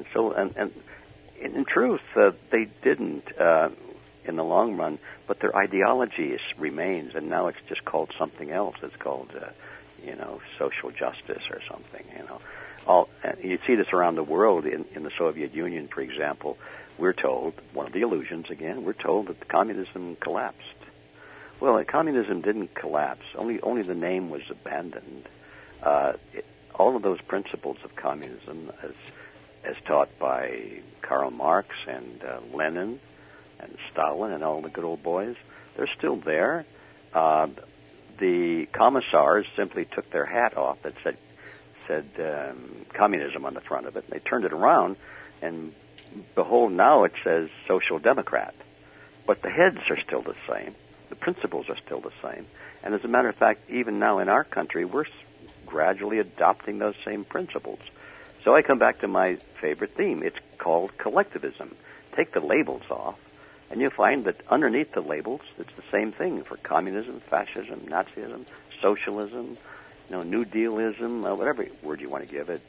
in truth, they didn't in the long run, but their ideology remains, and now it's just called something else. It's called, social justice or something. You see this around the world. In the Soviet Union, for example, we're told, one of the illusions again, we're told that communism collapsed. Well, communism didn't collapse. Only the name was abandoned. All of those principles of communism, as taught by Karl Marx and Lenin and Stalin and all the good old boys, they're still there. The commissars simply took their hat off that said communism on the front of it, and they turned it around, and behold, now it says Social Democrat. But the heads are still the same. The principles are still the same. And as a matter of fact, even now in our country, we're gradually adopting those same principles. So I come back to my favorite theme. It's called collectivism. Take the labels off, and you'll find that underneath the labels, it's the same thing for communism, fascism, Nazism, socialism, New Dealism, whatever word you want to give it.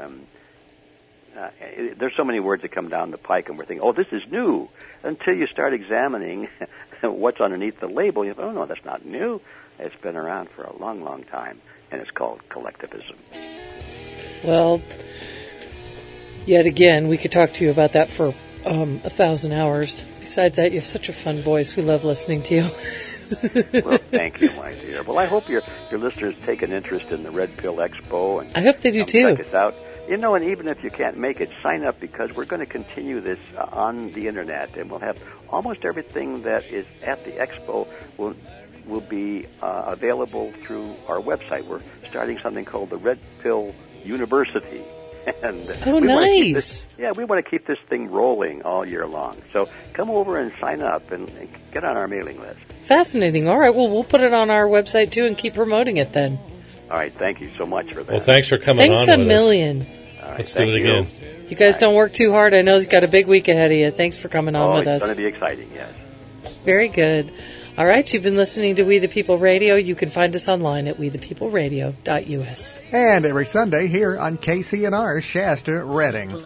There's so many words that come down the pike, and we're thinking, oh, this is new. Until you start examining what's underneath the label, you go, oh, no, that's not new. It's been around for a long, long time, and it's called collectivism. Well, yet again, we could talk to you about that for 1,000 hours. Besides that, you have such a fun voice. We love listening to you. Well, thank you, my dear. Well, I hope your listeners take an interest in the Red Pill Expo. And I hope they do, too. Check us out. And even if you can't make it, sign up, because we're going to continue this on the Internet, and we'll have almost everything that is at the Expo will be available through our website. We're starting something called the Red Pill University. And nice. We want to keep this thing rolling all year long. So come over and sign up and get on our mailing list. Fascinating. All right, well, we'll put it on our website, too, and keep promoting it then. All right, thank you so much for that. Well, thanks for coming on with us. Thanks a million. All right, Let's do it again. You guys don't work too hard. I know you've got a big week ahead of you. Thanks for coming on with us. It's going to be exciting, yes. Very good. All right, you've been listening to We the People Radio. You can find us online at wethepeopleradio.us. And every Sunday here on KCNR Shasta, Redding.